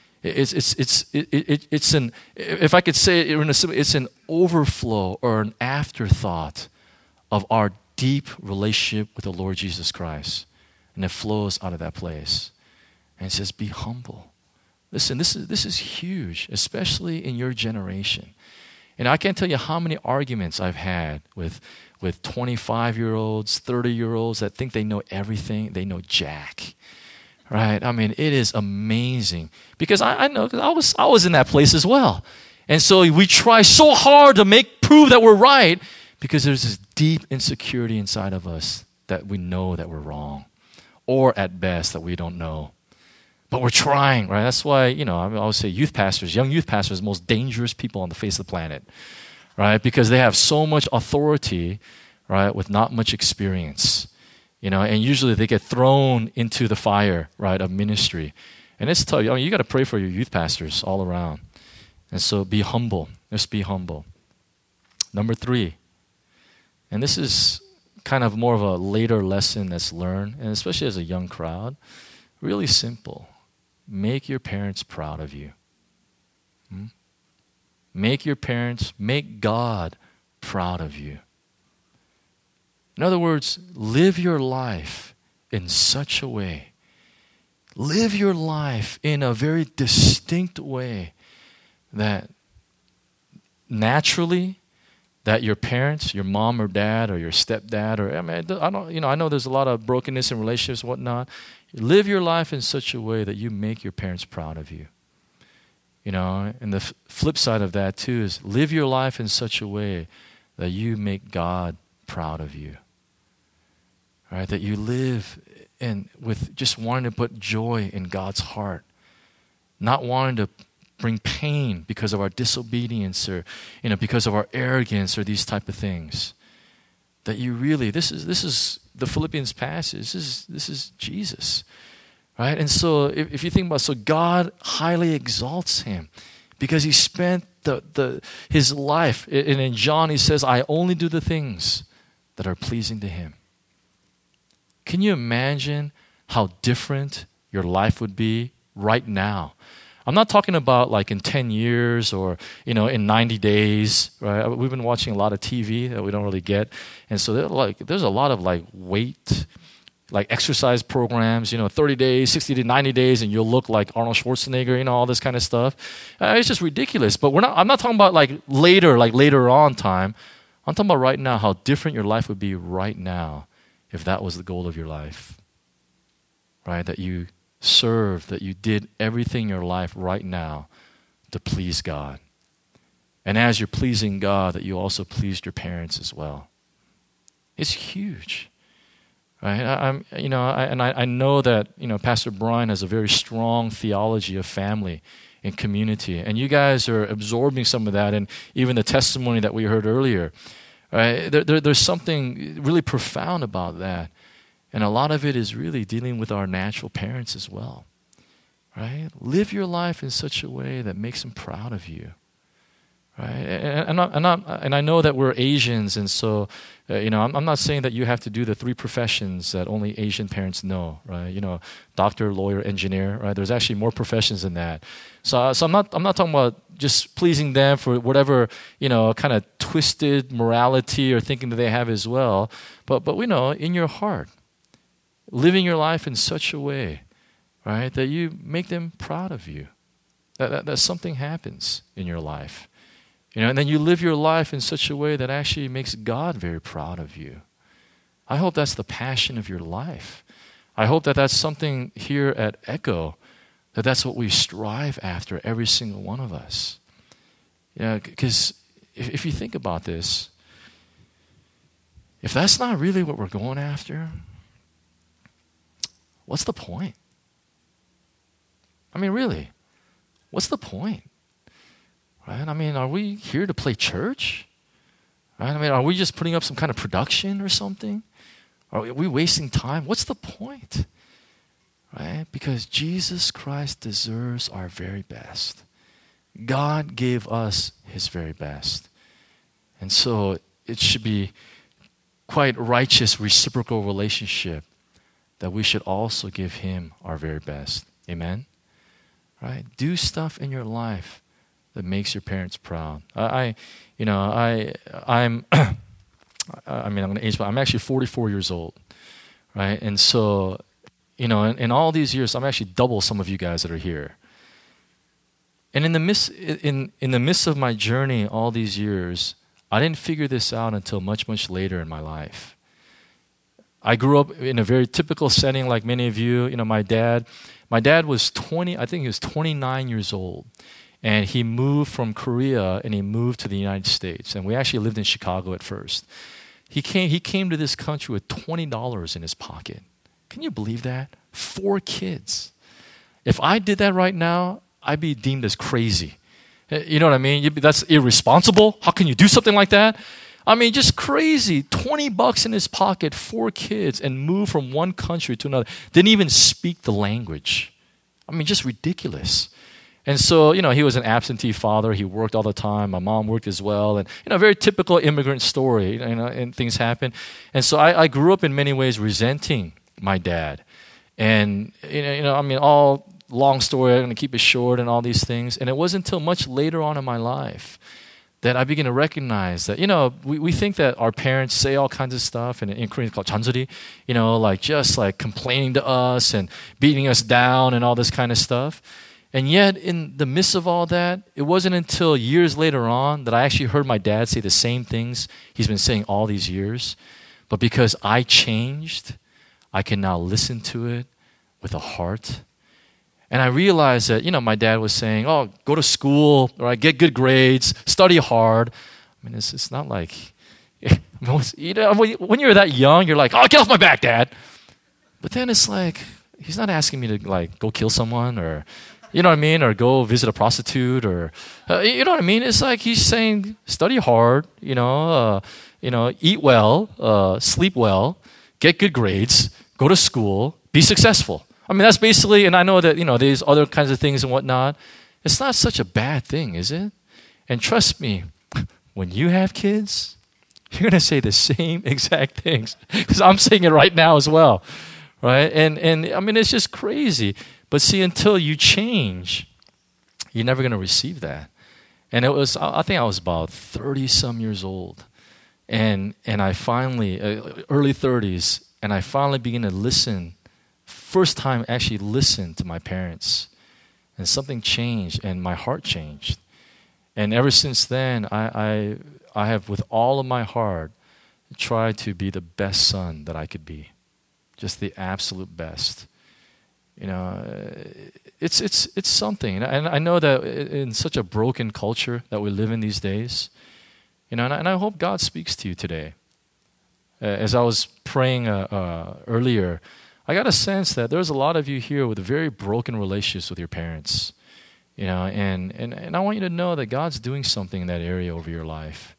It's an, if I could say it, it's an overflow or an afterthought of our deep relationship with the Lord Jesus Christ. And it flows out of that place. And it says, be humble. Listen, this is huge, especially in your generation. And I can't tell you how many arguments I've had with 25-year-olds, 30-year-olds that think they know everything. They know jack. Right? I mean, it is amazing. Because I know, because I was in that place as well. And so we try so hard to prove that we're right because there's this deep insecurity inside of us that we know that we're wrong. Or at best, that we don't know. But we're trying, right? That's why, I always say young youth pastors are the most dangerous people on the face of the planet, right? Because they have so much authority, right, with not much experience, and usually they get thrown into the fire, right, of ministry. And it's tough. You got to pray for your youth pastors all around. And so be humble. Just be humble. Number 3, and this is kind of more of a later lesson that's learned, and especially as a young crowd, really simple. Make your parents proud of you. make your parents, make God proud of you. In other words, live your life in such a way. Live your life in a very distinct way that naturally, that your parents, your mom or dad or your stepdad, or I know there's a lot of brokenness in relationships and whatnot. Live your life in such a way that you make your parents proud of you. And the flip side of that too is live your life in such a way that you make God proud of you. All right, that you live with just wanting to put joy in God's heart, not wanting to bring pain because of our disobedience or because of our arrogance or these type of things. That you really, this is the Philippians passage. This is Jesus, right? And so if you think about, so God highly exalts him because he spent his life. And in John he says, I only do the things that are pleasing to him. Can you imagine how different your life would be right now? I'm not talking about like in 10 years or, in 90 days, right? We've been watching a lot of TV that we don't really get. And so there's a lot of weight, exercise programs, 30 days, 60 to 90 days, and you'll look like Arnold Schwarzenegger, all this kind of stuff. It's just ridiculous. But I'm not talking about later on time. I'm talking about right now, how different your life would be right now if that was the goal of your life, right? That you serve, that you did everything in your life right now to please God. And as you're pleasing God, that you also pleased your parents as well. It's huge, right? I know that Pastor Brian has a very strong theology of family and community, and you guys are absorbing some of that, and even the testimony that we heard earlier. Right? There's something really profound about that. And a lot of it is really dealing with our natural parents as well. Right? Live your life in such a way that makes them proud of you. Right? And I know that we're Asians, and so I'm not saying that you have to do the 3 professions that only Asian parents know, right? Doctor, lawyer, engineer, right? There's actually more professions than that. So I'm not talking about just pleasing them for whatever kind of twisted morality or thinking that they have as well. But we know in your heart, living your life in such a way, right, that you make them proud of you, that something happens in your life. And then you live your life in such a way that actually makes God very proud of you. I hope that's the passion of your life. I hope that that's something here at Echo, that's what we strive after, every single one of us. Because if you think about this, if that's not really what we're going after, what's the point? I mean, really, what's the point? Right? I mean, are we here to play church? Right? I mean, are we just putting up some kind of production or something? Are we wasting time? What's the point? Right? Because Jesus Christ deserves our very best. God gave us his very best. And so it should be quite righteous reciprocal relationship that we should also give him our very best. Amen? Right? Do stuff in your life that makes your parents proud. I'm going to age, but I'm actually 44 years old, right? And so, in all these years, I'm actually double some of you guys that are here. And in the midst of my journey, all these years, I didn't figure this out until much, much later in my life. I grew up in a very typical setting, like many of you. My dad was 29 years old. And he moved from Korea and he moved to the United States. And we actually lived in Chicago at first. He came to this country with $20 in his pocket. Can you believe that? 4 kids. If I did that right now, I'd be deemed as crazy. You know what I mean? That's irresponsible. How can you do something like that? I mean, just crazy. $20 in his pocket, 4 kids, and move from one country to another. Didn't even speak the language. I mean, just ridiculous. And so, he was an absentee father. He worked all the time. My mom worked as well. And, very typical immigrant story, and things happen. And so I grew up in many ways resenting my dad. And, all long story, I'm going to keep it short and all these things. And it wasn't until much later on in my life that I began to recognize that, we think that our parents say all kinds of stuff, and in Korean it's called 잔소리, like just like complaining to us and beating us down and all this kind of stuff. And yet, in the midst of all that, it wasn't until years later on that I actually heard my dad say the same things he's been saying all these years. But because I changed, I can now listen to it with a heart. And I realized that, my dad was saying, oh, go to school, right? Get good grades, study hard. I mean, it's not like, when you're that young, you're like, oh, get off my back, Dad. But then it's like, he's not asking me to like go kill someone or, you know what I mean? Or go visit a prostitute or, you know what I mean? It's like he's saying, study hard, eat well, sleep well, get good grades, go to school, be successful. I mean, that's basically, and I know that, there's other kinds of things and whatnot. It's not such a bad thing, is it? And trust me, when you have kids, you're going to say the same exact things because I'm saying it right now as well, right? And I mean, it's just crazy. But see, until you change, you're never going to receive that. And I think I was about 30-some years old. And I finally, early 30s, and I finally began to listen, first time actually listen to my parents. And something changed, and my heart changed. And ever since then, I have, with all of my heart, tried to be the best son that I could be. Just the absolute best. It's something. And I know that in such a broken culture that we live in these days, and I hope God speaks to you today. As I was praying earlier, I got a sense that there's a lot of you here with very broken relationships with your parents. And I want you to know that God's doing something in that area over your life.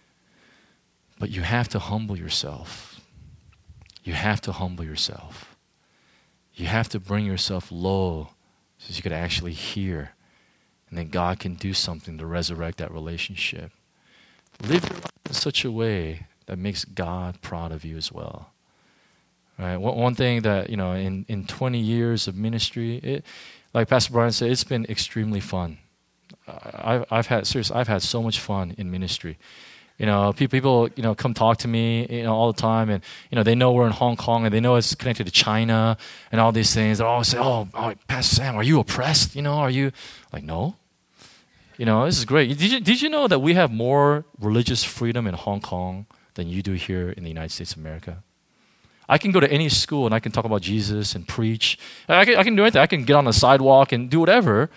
But you have to humble yourself. You have to humble yourself. You have to bring yourself low so you could actually hear. And then God can do something to resurrect that relationship. Live your life in such a way that makes God proud of you as well. Right? One thing that, in 20 years of ministry, like Pastor Brian said, it's been extremely fun. I've had so much fun in ministry. People come talk to me, all the time, and, they know we're in Hong Kong, and they know it's connected to China, and all these things. They always say, oh, Pastor Sam, are you oppressed? Are you, like, no. This is great. Did you know that we have more religious freedom in Hong Kong than you do here in the United States of America? I can go to any school, and I can talk about Jesus and preach. I can do anything. I can get on the sidewalk and do whatever,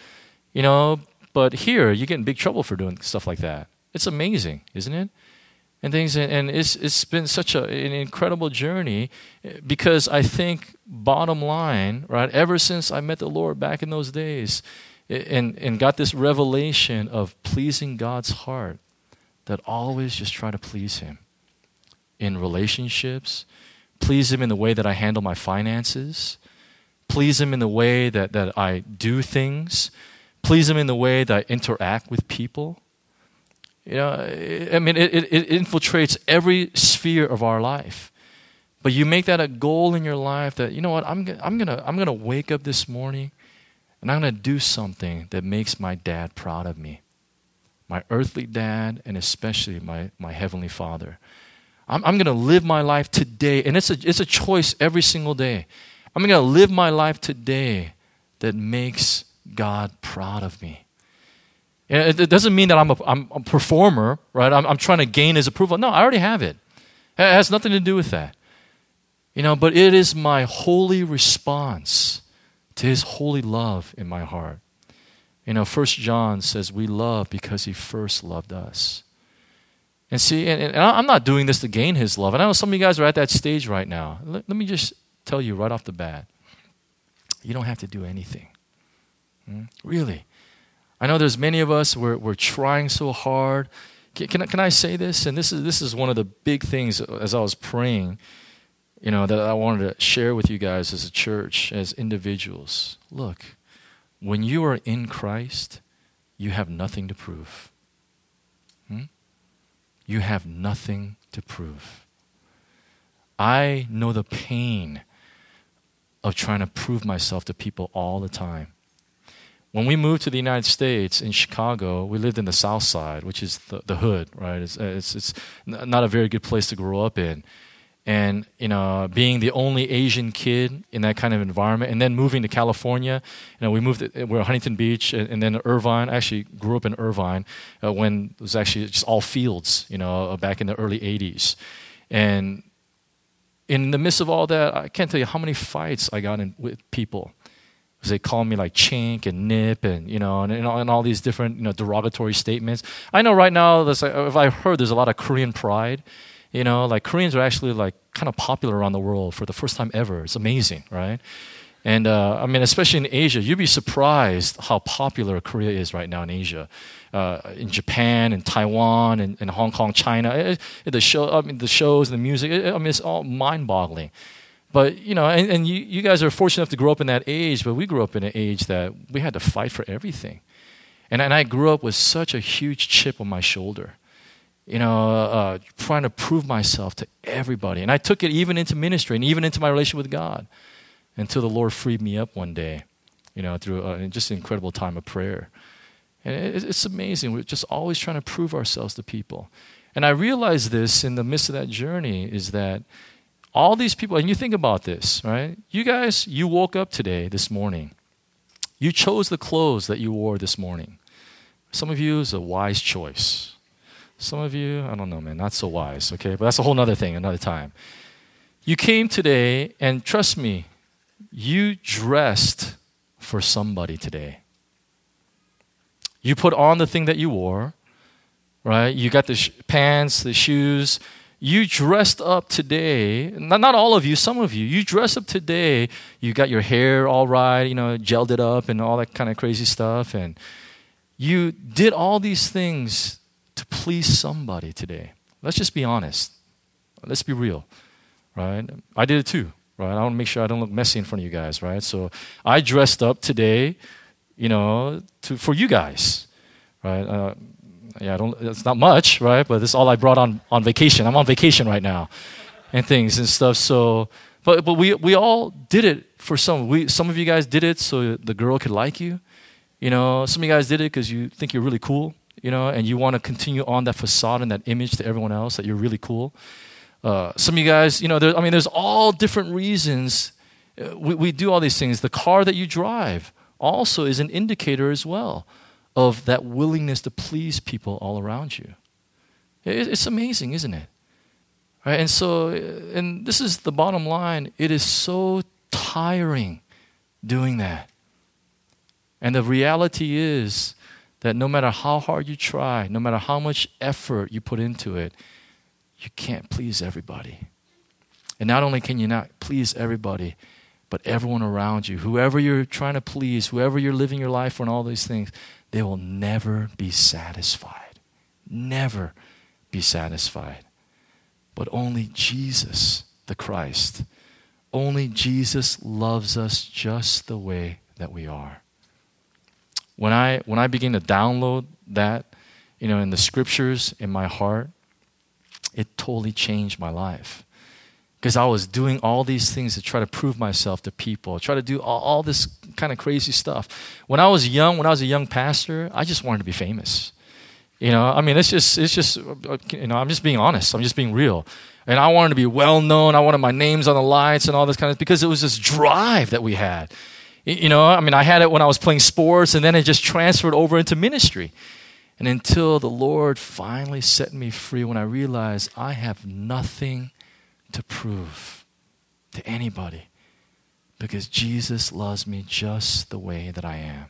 but here, you get in big trouble for doing stuff like that. It's amazing, isn't it? And it's been such an incredible journey because I think, bottom line, right, ever since I met the Lord back in those days and got this revelation of pleasing God's heart, that always just try to please Him in relationships, please Him in the way that I handle my finances, please Him in the way that I do things, please Him in the way that I interact with people. It infiltrates every sphere of our life. But you make that a goal in your life that, I'm gonna wake up this morning and I'm gonna do something that makes my dad proud of me, my earthly dad, and especially my heavenly Father. I'm gonna live my life today, and it's a choice every single day. I'm gonna live my life today that makes God proud of me. It doesn't mean that I'm a performer, right? I'm trying to gain His approval. No, I already have it. It has nothing to do with that. But it is my holy response to His holy love in my heart. 1 John says we love because He first loved us. And see, and I'm not doing this to gain His love. And I know some of you guys are at that stage right now. Let me just tell you right off the bat, you don't have to do anything. Really. I know there's many of us, we're trying so hard. Can I say this? And this is one of the big things as I was praying, that I wanted to share with you guys as a church, as individuals. Look, when you are in Christ, you have nothing to prove. You have nothing to prove. I know the pain of trying to prove myself to people all the time. When we moved to the United States in Chicago, we lived in the South Side, which is the hood, right? It's not a very good place to grow up in. And, being the only Asian kid in that kind of environment, and then moving to California, we're at Huntington Beach and then Irvine. I actually grew up in Irvine when it was actually just all fields, back in the early 80s. And in the midst of all that, I can't tell you how many fights I got in with people. Because they call me like chink and nip and all these different derogatory statements. I know right now, if I heard there's a lot of Korean pride. Like Koreans are actually like kind of popular around the world for the first time ever. It's amazing, right? And especially in Asia, you'd be surprised how popular Korea is right now in Asia. In Japan and Taiwan and Hong Kong, China, the shows and the music, it's all mind-boggling. But, and you guys are fortunate enough to grow up in that age, but we grew up in an age that we had to fight for everything. And I grew up with such a huge chip on my shoulder, trying to prove myself to everybody. And I took it even into ministry and even into my relation with God until the Lord freed me up one day, through just an incredible time of prayer. And it's amazing. We're just always trying to prove ourselves to people. And I realized this in the midst of that journey is that all these people, and you think about this, right? You guys, you woke up today, this morning. You chose the clothes that you wore this morning. Some of you, is a wise choice. Some of you, I don't know, man, not so wise, okay? But that's a whole other thing, another time. You came today, and trust me, you dressed for somebody today. You put on the thing that you wore, right? You got the pants, the shoes. You dressed up today. Not all of you, some of you. You dressed up today. You got your hair all right, gelled it up and all that kind of crazy stuff. And you did all these things to please somebody today. Let's just be honest. Let's be real, right? I did it too, right? I want to make sure I don't look messy in front of you guys, right? So I dressed up today, for you guys, right? It's not much, right? But this is all I brought on vacation. I'm on vacation right now and things and stuff. So, but we all did it for some of you guys did it so the girl could like you. Some of you guys did it because you think you're really cool, and you want to continue on that facade and that image to everyone else that you're really cool. Some of you guys, there's all different reasons we do all these things. The car that you drive also is an indicator as well of that willingness to please people all around you. It's amazing, isn't it? Right? And so, and this is the bottom line, it is so tiring doing that. And the reality is that no matter how hard you try, no matter how much effort you put into it, you can't please everybody. And not only can you not please everybody, but everyone around you, whoever you're trying to please, whoever you're living your life for and all these things, they will never be satisfied. Never be satisfied. But only Jesus, the Christ, only Jesus loves us just the way that we are. When I begin to download that, in the scriptures in my heart, it totally changed my life. Because I was doing all these things to try to prove myself to people, try to do all this kind of crazy stuff. When I was a young pastor, I just wanted to be famous. It's just, I'm just being honest. I'm just being real. And I wanted to be well known. I wanted my names on the lights and all this kind of, because it was this drive that we had. I had it when I was playing sports, and then it just transferred over into ministry. And until the Lord finally set me free when I realized I have nothing to prove to anybody, because Jesus loves me just the way that I am.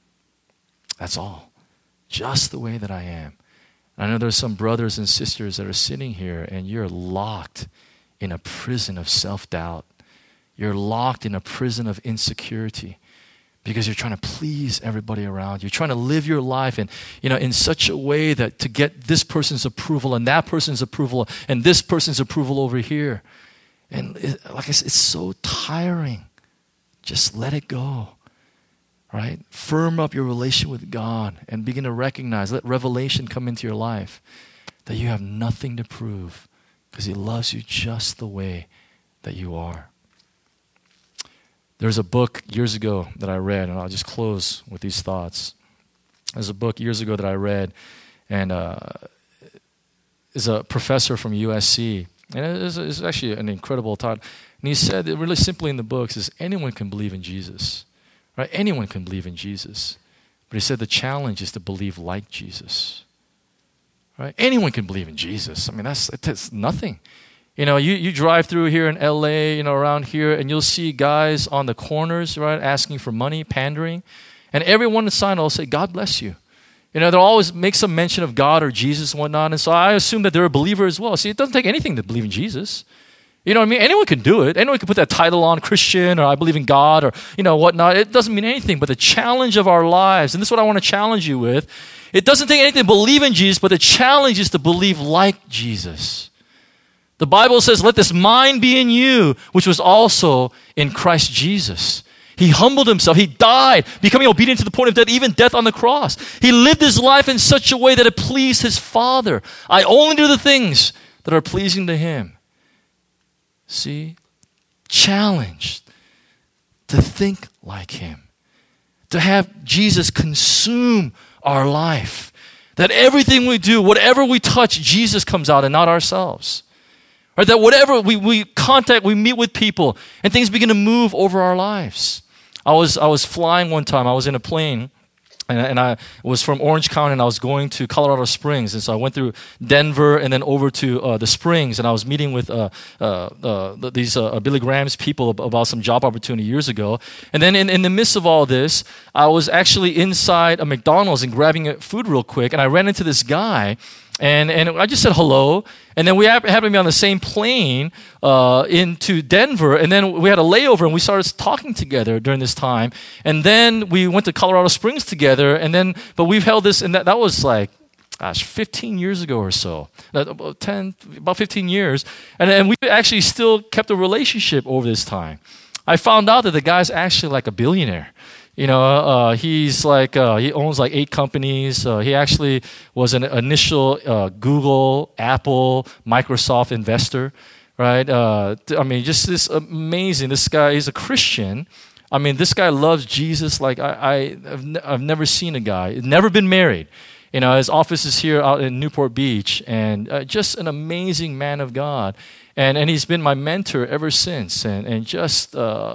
That's all. Just the way that I am. I know there's some brothers and sisters that are sitting here and you're locked in a prison of self-doubt. You're locked in a prison of insecurity because you're trying to please everybody around you. You're trying to live your life in such a way that to get this person's approval and that person's approval and this person's approval over here. And like I said, it's so tiring. Just let it go, right? Firm up your relation with God and begin to recognize, let revelation come into your life that you have nothing to prove because He loves you just the way that you are. There's a book years ago that I read, and I'll just close with these thoughts. There's a book years ago that I read, and is a professor from USC. And it's actually an incredible thought. And he said that really simply in the books is anyone can believe in Jesus. Right? Anyone can believe in Jesus. But he said the challenge is to believe like Jesus. Right? Anyone can believe in Jesus. I mean, that's nothing. You know, you drive through here in LA, you know, around here, and you'll see guys on the corners, right, asking for money, pandering. And everyone in the sign will say, God bless you. You know, they'll always make some mention of God or Jesus and whatnot. And so I assume that they're a believer as well. See, it doesn't take anything to believe in Jesus. You know what I mean? Anyone can do it. Anyone can put that title on, Christian, or I believe in God, or, you know, whatnot. It doesn't mean anything. But the challenge of our lives, and this is what I want to challenge you with, it doesn't take anything to believe in Jesus, but the challenge is to believe like Jesus. The Bible says, let this mind be in you, which was also in Christ Jesus. He humbled himself. He died, becoming obedient to the point of death, even death on the cross. He lived his life in such a way that it pleased his Father. I only do the things that are pleasing to him. See? Challenged to think like him. To have Jesus consume our life. That everything we do, whatever we touch, Jesus comes out and not ourselves. Or that whatever we contact, we meet with people, and things begin to move over our lives. I was flying one time. I was in a plane, and I was from Orange County, and I was going to Colorado Springs. And so I went through Denver and then over to the Springs, and I was meeting with these Billy Graham's people about some job opportunity years ago. And then in the midst of all this, I was actually inside a McDonald's and grabbing food real quick, and I ran into this guy. And I just said hello, and then we happened to be on the same plane into Denver, and then we had a layover, and we started talking together during this time, and then we went to Colorado Springs together, but we've held this, and that was like, 15 years ago or so, about 15 years, and we actually still kept a relationship over this time. I found out that the guy's actually like a billionaire. You know, he's like, he owns like 8 companies. He actually was an initial Google, Apple, Microsoft investor, right? I mean, just this amazing, this guy, he's a Christian. I mean, this guy loves Jesus like I've never seen a guy. Never been married. You know, his office is here out in Newport Beach, and just an amazing man of God. And he's been my mentor ever since, and just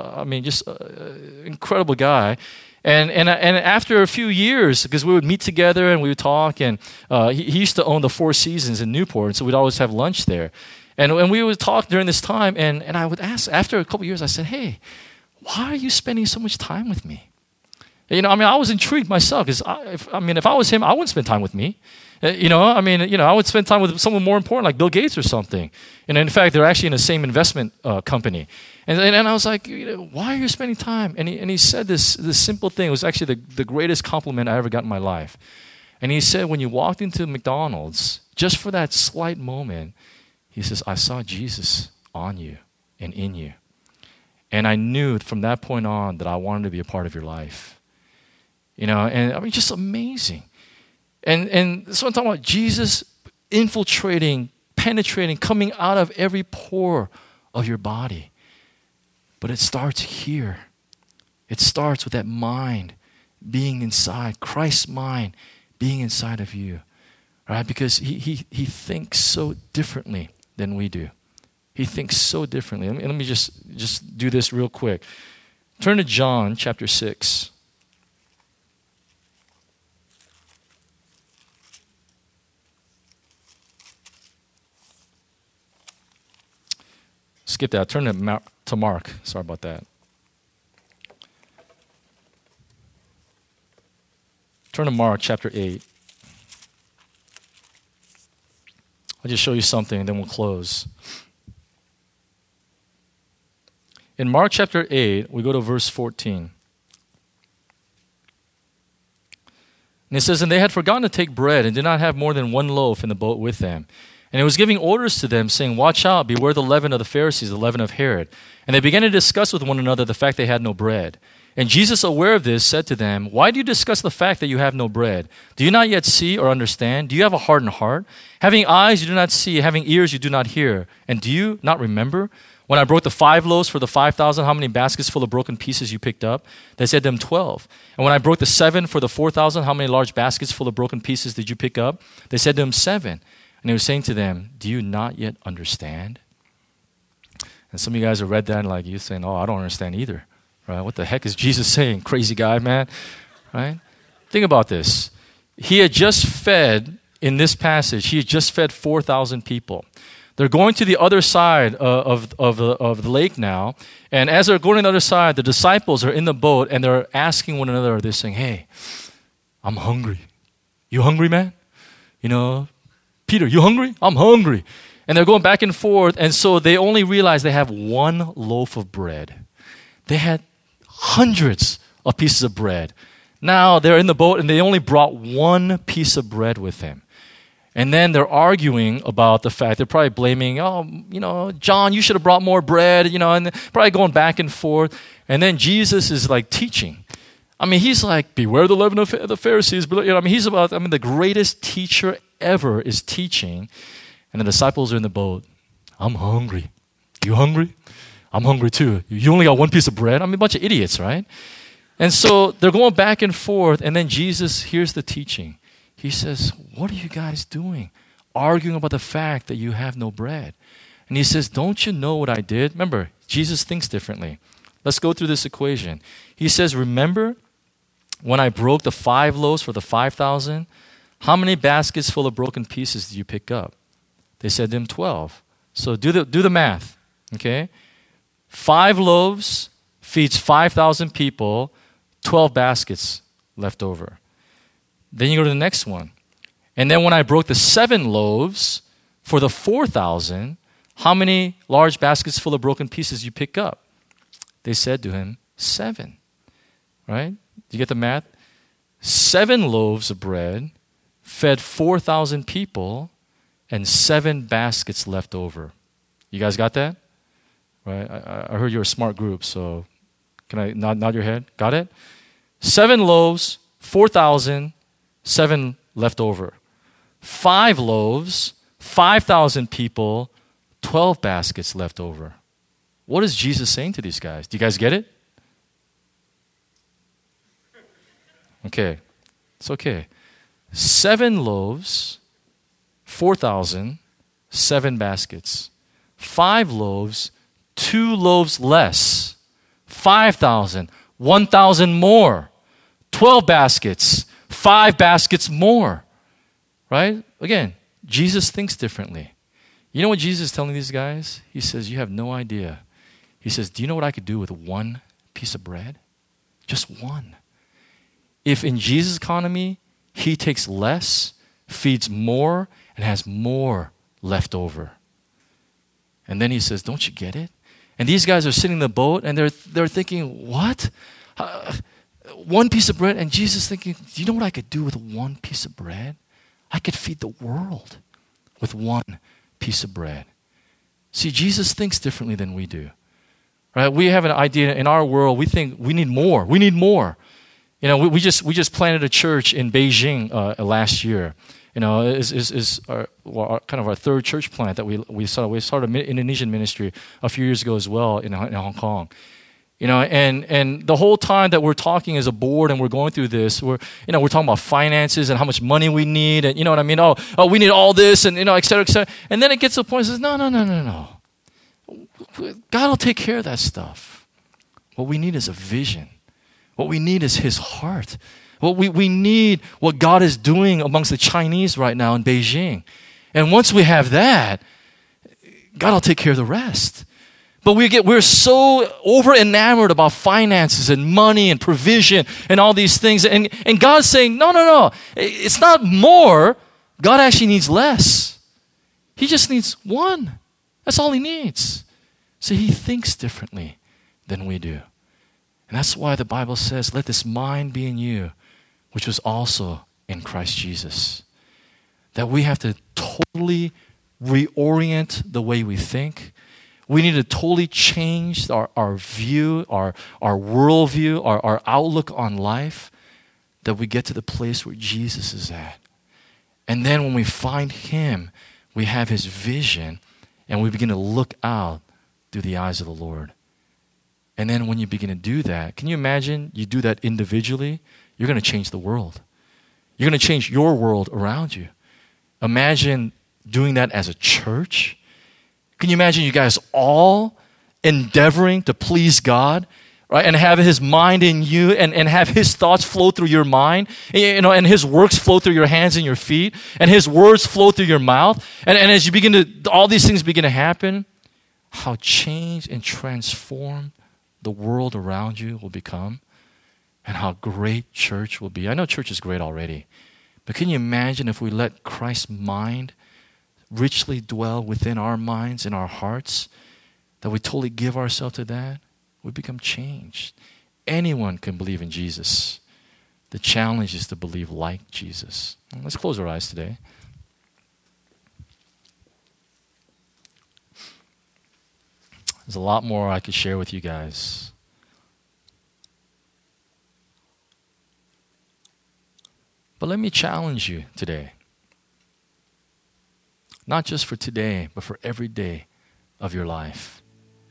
incredible guy. And after a few years, because we would meet together and we would talk, and he used to own the Four Seasons in Newport, and so we'd always have lunch there. And we would talk during this time, and I would ask, after a couple of years, I said, hey, why are you spending so much time with me? You know, I mean, I was intrigued myself, because if I was him, I wouldn't spend time with me. I would spend time with someone more important, like Bill Gates or something. And in fact, they're actually in the same investment company. And I was like, why are you spending time? And he said this simple thing. It was actually the greatest compliment I ever got in my life. And he said, when you walked into McDonald's, just for that slight moment, he says, I saw Jesus on you and in you. And I knew from that point on that I wanted to be a part of your life. You know, and I mean, just amazing. And so I'm talking about Jesus infiltrating, penetrating, coming out of every pore of your body. But it starts here. It starts with that mind being inside, Christ's mind being inside of you. Right? Because he thinks so differently than we do. He thinks so differently. Let me just do this real quick. Turn to John chapter 6. Skip that. Turn to Mark. Sorry about that. Turn to Mark chapter 8. I'll just show you something and then we'll close. In Mark chapter 8, we go to verse 14. And it says, and they had forgotten to take bread and did not have more than one loaf in the boat with them. And he was giving orders to them, saying, watch out, beware the leaven of the Pharisees, the leaven of Herod. And they began to discuss with one another the fact they had no bread. And Jesus, aware of this, said to them, why do you discuss the fact that you have no bread? Do you not yet see or understand? Do you have a hardened heart? Having eyes you do not see, having ears you do not hear. And do you not remember? When I broke the 5 loaves for the 5,000, how many baskets full of broken pieces you picked up? They said to him, 12. And when I broke the 7 for the 4,000, how many large baskets full of broken pieces did you pick up? They said to him, 7. And he was saying to them, do you not yet understand? And some of you guys have read that and like you're saying, oh, I don't understand either. Right? What the heck is Jesus saying? Crazy guy, man. Right? Think about this. He had just fed, in this passage, he had just fed 4,000 people. They're going to the other side of the lake now. And as they're going to the other side, the disciples are in the boat and they're asking one another, they're saying, hey, I'm hungry. You hungry, man? You know, Peter, you hungry? I'm hungry. And they're going back and forth. And so they only realize they have 1 loaf of bread. They had hundreds of pieces of bread. Now they're in the boat and they only brought 1 piece of bread with them. And then they're arguing about the fact, they're probably blaming, oh, you know, John, you should have brought more bread, you know, and probably going back and forth. And then Jesus is like teaching. I mean, he's like, beware the leaven of the Pharisees. You know, I mean, the greatest teacher ever is teaching. And the disciples are in the boat. I'm hungry. You hungry? I'm hungry too. You only got 1 piece of bread? I mean, a bunch of idiots, right? And so they're going back and forth. And then Jesus hears the teaching. He says, what are you guys doing? Arguing about the fact that you have no bread. And he says, don't you know what I did? Remember, Jesus thinks differently. Let's go through this equation. He says, remember when I broke the 5 loaves for the 5,000? How many baskets full of broken pieces did you pick up? They said to him, 12. So do the math, okay? 5 loaves feeds 5,000 people, 12 baskets left over. Then you go to the next one. And then when I broke the 7 loaves for the 4,000, how many large baskets full of broken pieces you pick up? They said to him, 7. Right? You get the math? 7 loaves of bread fed 4,000 people and 7 baskets left over. You guys got that? Right? I heard you're a smart group, so can I nod your head? Got it? 7 loaves, 4,000, 7 left over. 5 loaves, 5,000 people, 12 baskets left over. What is Jesus saying to these guys? Do you guys get it? Okay. It's okay. 7 loaves, 4,000, 7 baskets. 5 loaves, 2 loaves less. 5,000, 1,000 more. 12 baskets, 5 baskets more. Right? Again, Jesus thinks differently. You know what Jesus is telling these guys? He says, you have no idea. He says, do you know what I could do with 1 piece of bread? Just 1. If in Jesus' economy, he takes less, feeds more, and has more left over. And then he says, don't you get it? And these guys are sitting in the boat and they're thinking, what? 1 piece of bread? And Jesus thinking, do you know what I could do with 1 piece of bread? I could feed the world with 1 piece of bread. See, Jesus thinks differently than we do. Right? We have an idea in our world, we think we need more. We need more. You know, we just planted a church in Beijing last year. You know, is our kind of our 3rd church plant that we started. We started an Indonesian ministry a few years ago as well in Hong Kong. You know, and the whole time that we're talking as a board and we're going through this, we're talking about finances and how much money we need, and you know what I mean. Oh, we need all this, and et cetera, et cetera. And then it gets to a point and says, no. God will take care of that stuff. What we need is a vision. What we need is His heart. What we need what God is doing amongst the Chinese right now in Beijing. And once we have that, God will take care of the rest. But we're so over enamored about finances and money and provision and all these things. And God's saying, no. It's not more. God actually needs less. He just needs 1. That's all He needs. So He thinks differently than we do. And that's why the Bible says, let this mind be in you, which was also in Christ Jesus. That we have to totally reorient the way we think. We need to totally change our view, our worldview, our outlook on life, that we get to the place where Jesus is at. And then when we find Him, we have His vision, and we begin to look out through the eyes of the Lord. And then when you begin to do that, can you imagine you do that individually? You're going to change the world. You're going to change your world around you. Imagine doing that as a church. Can you imagine you guys all endeavoring to please God, right? And have His mind in you and have His thoughts flow through your mind, and His works flow through your hands and your feet, and His words flow through your mouth. And as you begin to, all these things begin to happen, how changed and transformed the world around you will become, and how great church will be. I know church is great already, but can you imagine if we let Christ's mind richly dwell within our minds and our hearts, that we totally give ourselves to that? We become changed. Anyone can believe in Jesus. The challenge is to believe like Jesus. Let's close our eyes today. There's a lot more I could share with you guys. But let me challenge you today. Not just for today, but for every day of your life.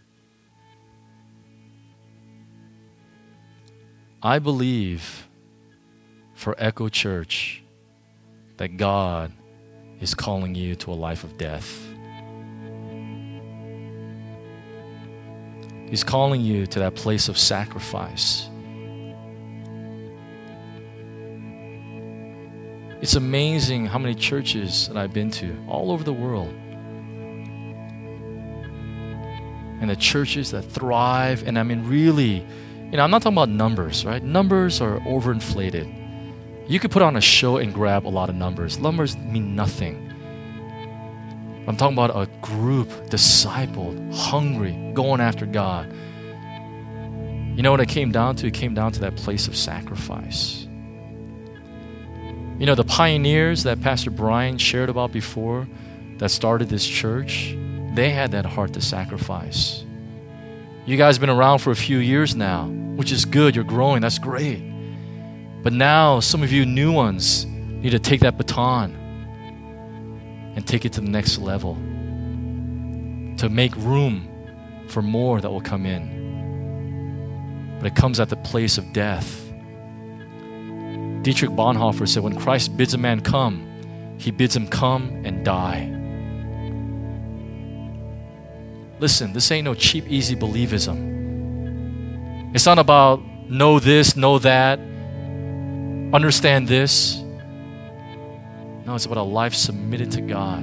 I believe for Echo Church that God is calling you to a life of death. He's calling you to that place of sacrifice. It's amazing how many churches that I've been to all over the world. And the churches that thrive, and I mean really, I'm not talking about numbers, right? Numbers are overinflated. You could put on a show and grab a lot of numbers. Numbers mean nothing. I'm talking about a group, discipled, hungry, going after God. You know what it came down to? It came down to that place of sacrifice. The pioneers that Pastor Brian shared about before that started this church, they had that heart to sacrifice. You guys have been around for a few years now, which is good. You're growing. That's great. But now some of you new ones need to take that baton and take it to the next level to make room for more that will come in. But it comes at the place of death. Dietrich Bonhoeffer said, when Christ bids a man come, He bids him come and die. Listen, this ain't no cheap, easy believism. It's not about know this, know that, understand this. No, it's about a life submitted to God.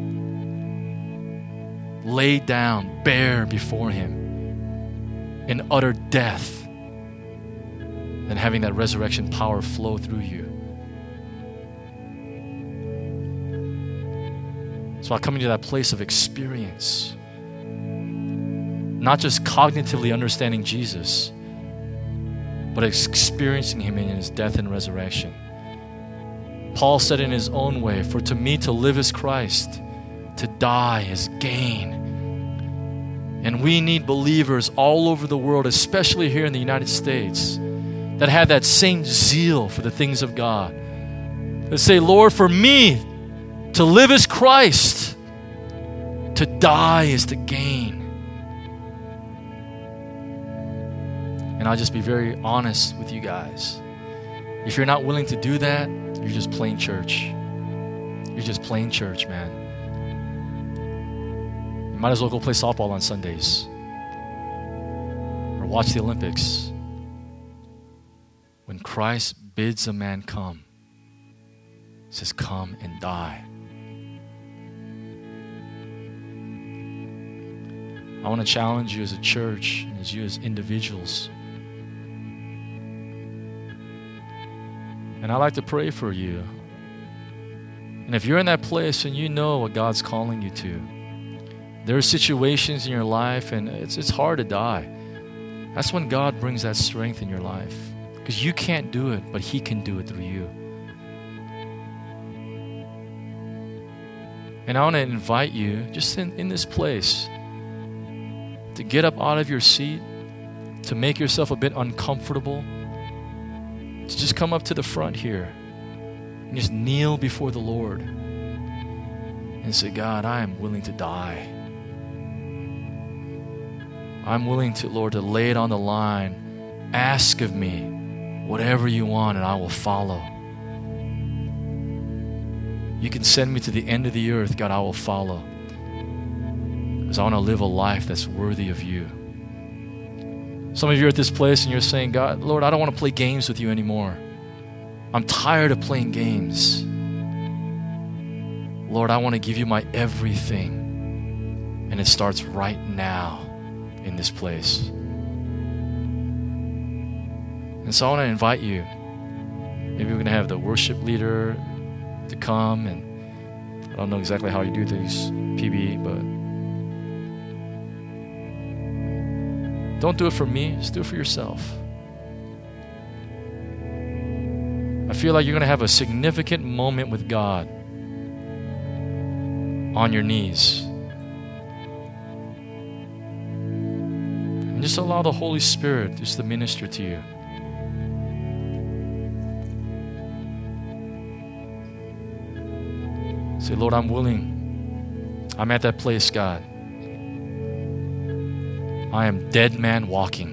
Laid down, bare before Him in utter death, and having that resurrection power flow through you. So I come into that place of experience. Not just cognitively understanding Jesus, but experiencing Him in His death and resurrection. Paul said in his own way, for to me to live is Christ, to die is gain. And we need believers all over the world, especially here in the United States, that have that same zeal for the things of God. That say, Lord, for me to live is Christ, to die is to gain. And I'll just be very honest with you guys. If you're not willing to do that, you're just plain church. You're just plain church, man. You might as well go play softball on Sundays or watch the Olympics. When Christ bids a man come, He says, come and die. I want to challenge you as a church and as you as individuals. And I like to pray for you. And if you're in that place and you know what God's calling you to, there are situations in your life and it's hard to die. That's when God brings that strength in your life. Because you can't do it, but He can do it through you. And I want to invite you, just in this place, to get up out of your seat, to make yourself a bit uncomfortable, to just come up to the front here and just kneel before the Lord and say, God, I am willing to die. I'm willing to, Lord, to lay it on the line. Ask of me whatever you want and I will follow. You can send me to the end of the earth, God, I will follow. Because I want to live a life that's worthy of you. Some of you are at this place and you're saying, God, Lord, I don't want to play games with you anymore. I'm tired of playing games. Lord, I want to give you my everything. And it starts right now in this place. And so I want to invite you. Maybe we're going to have the worship leader to come, and I don't know exactly how you do these, PB, but don't do it for me, just do it for yourself. I feel like you're going to have a significant moment with God on your knees. And just allow the Holy Spirit just to minister to you. Say, Lord, I'm willing. I'm at that place, God. I am dead man walking.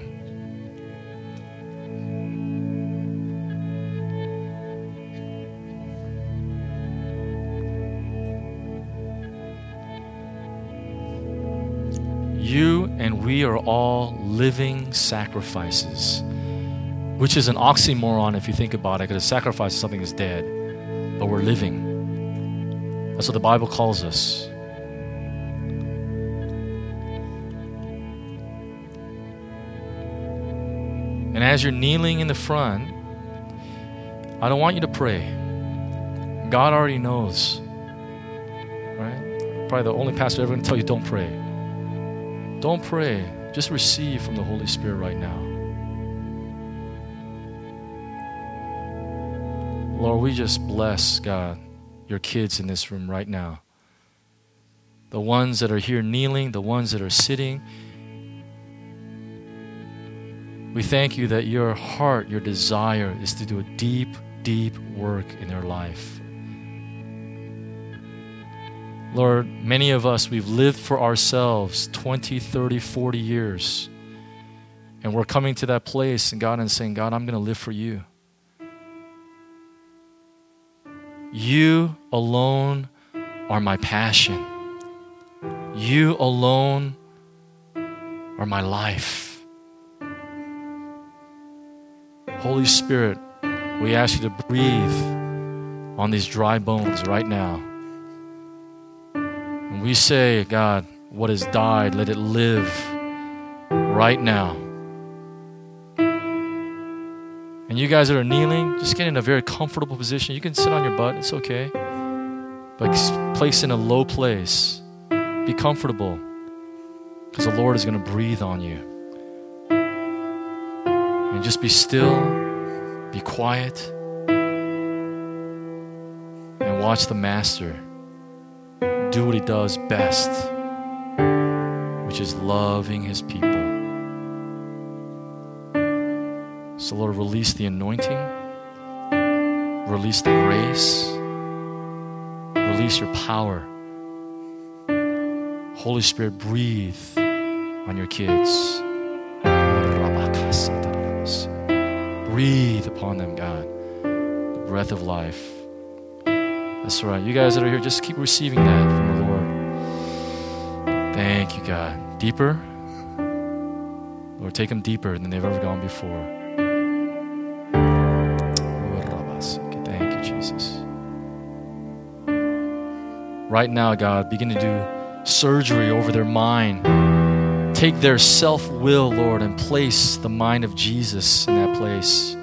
You and we are all living sacrifices, which is an oxymoron if you think about it, because a sacrifice is something that's dead, but we're living. That's what the Bible calls us. And as you're kneeling in the front, I don't want you to pray. God already knows. Right? Probably the only pastor ever going to tell you don't pray. Don't pray. Just receive from the Holy Spirit right now. Lord, we just bless, God, your kids in this room right now. The ones that are here kneeling, the ones that are sitting. We thank you that your heart, your desire is to do a deep, deep work in their life. Lord, many of us, we've lived for ourselves 20, 30, 40 years. And we're coming to that place and God and saying, God, I'm going to live for you. You alone are my passion. You alone are my life. Holy Spirit, we ask you to breathe on these dry bones right now. And we say, God, what has died, let it live right now. And you guys that are kneeling, just get in a very comfortable position. You can sit on your butt, it's okay. But place in a low place. Be comfortable, because the Lord is going to breathe on you. And just be still, be quiet, and watch the Master do what he does best, which is loving his people. So Lord, release the anointing, release the grace, release your power. Holy Spirit, breathe on your kids. Breathe upon them, God, the breath of life. That's right. You guys that are here, just keep receiving that from the Lord. Thank you, God. Deeper. Lord, take them deeper than they've ever gone before. Thank you, Jesus. Right now, God, begin to do surgery over their mind. Take their self-will, Lord, and place the mind of Jesus in that place.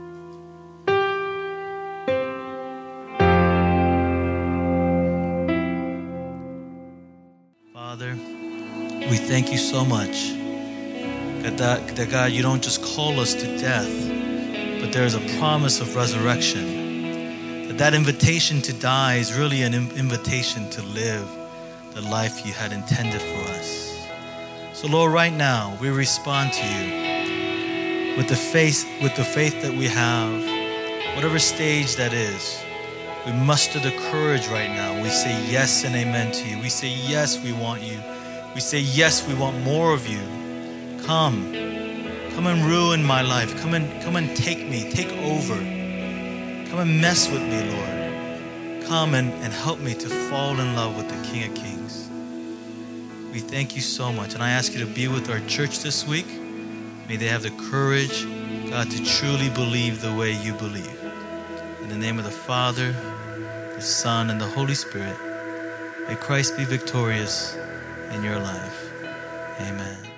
Father, we thank you so much that God, you don't just call us to death, but there is a promise of resurrection. That invitation to die is really an invitation to live the life you had intended for us. So Lord, right now, we respond to you with the faith that we have, whatever stage that is. We muster the courage right now. We say yes and amen to you. We say yes, we want you. We say yes, we want more of you. Come and ruin my life. Come and take me, take over. Come and mess with me, Lord. Come and help me to fall in love with the King of Kings. We thank you so much. And I ask you to be with our church this week. May they have the courage, God, to truly believe the way you believe. In the name of the Father, the Son, and the Holy Spirit, may Christ be victorious in your life. Amen.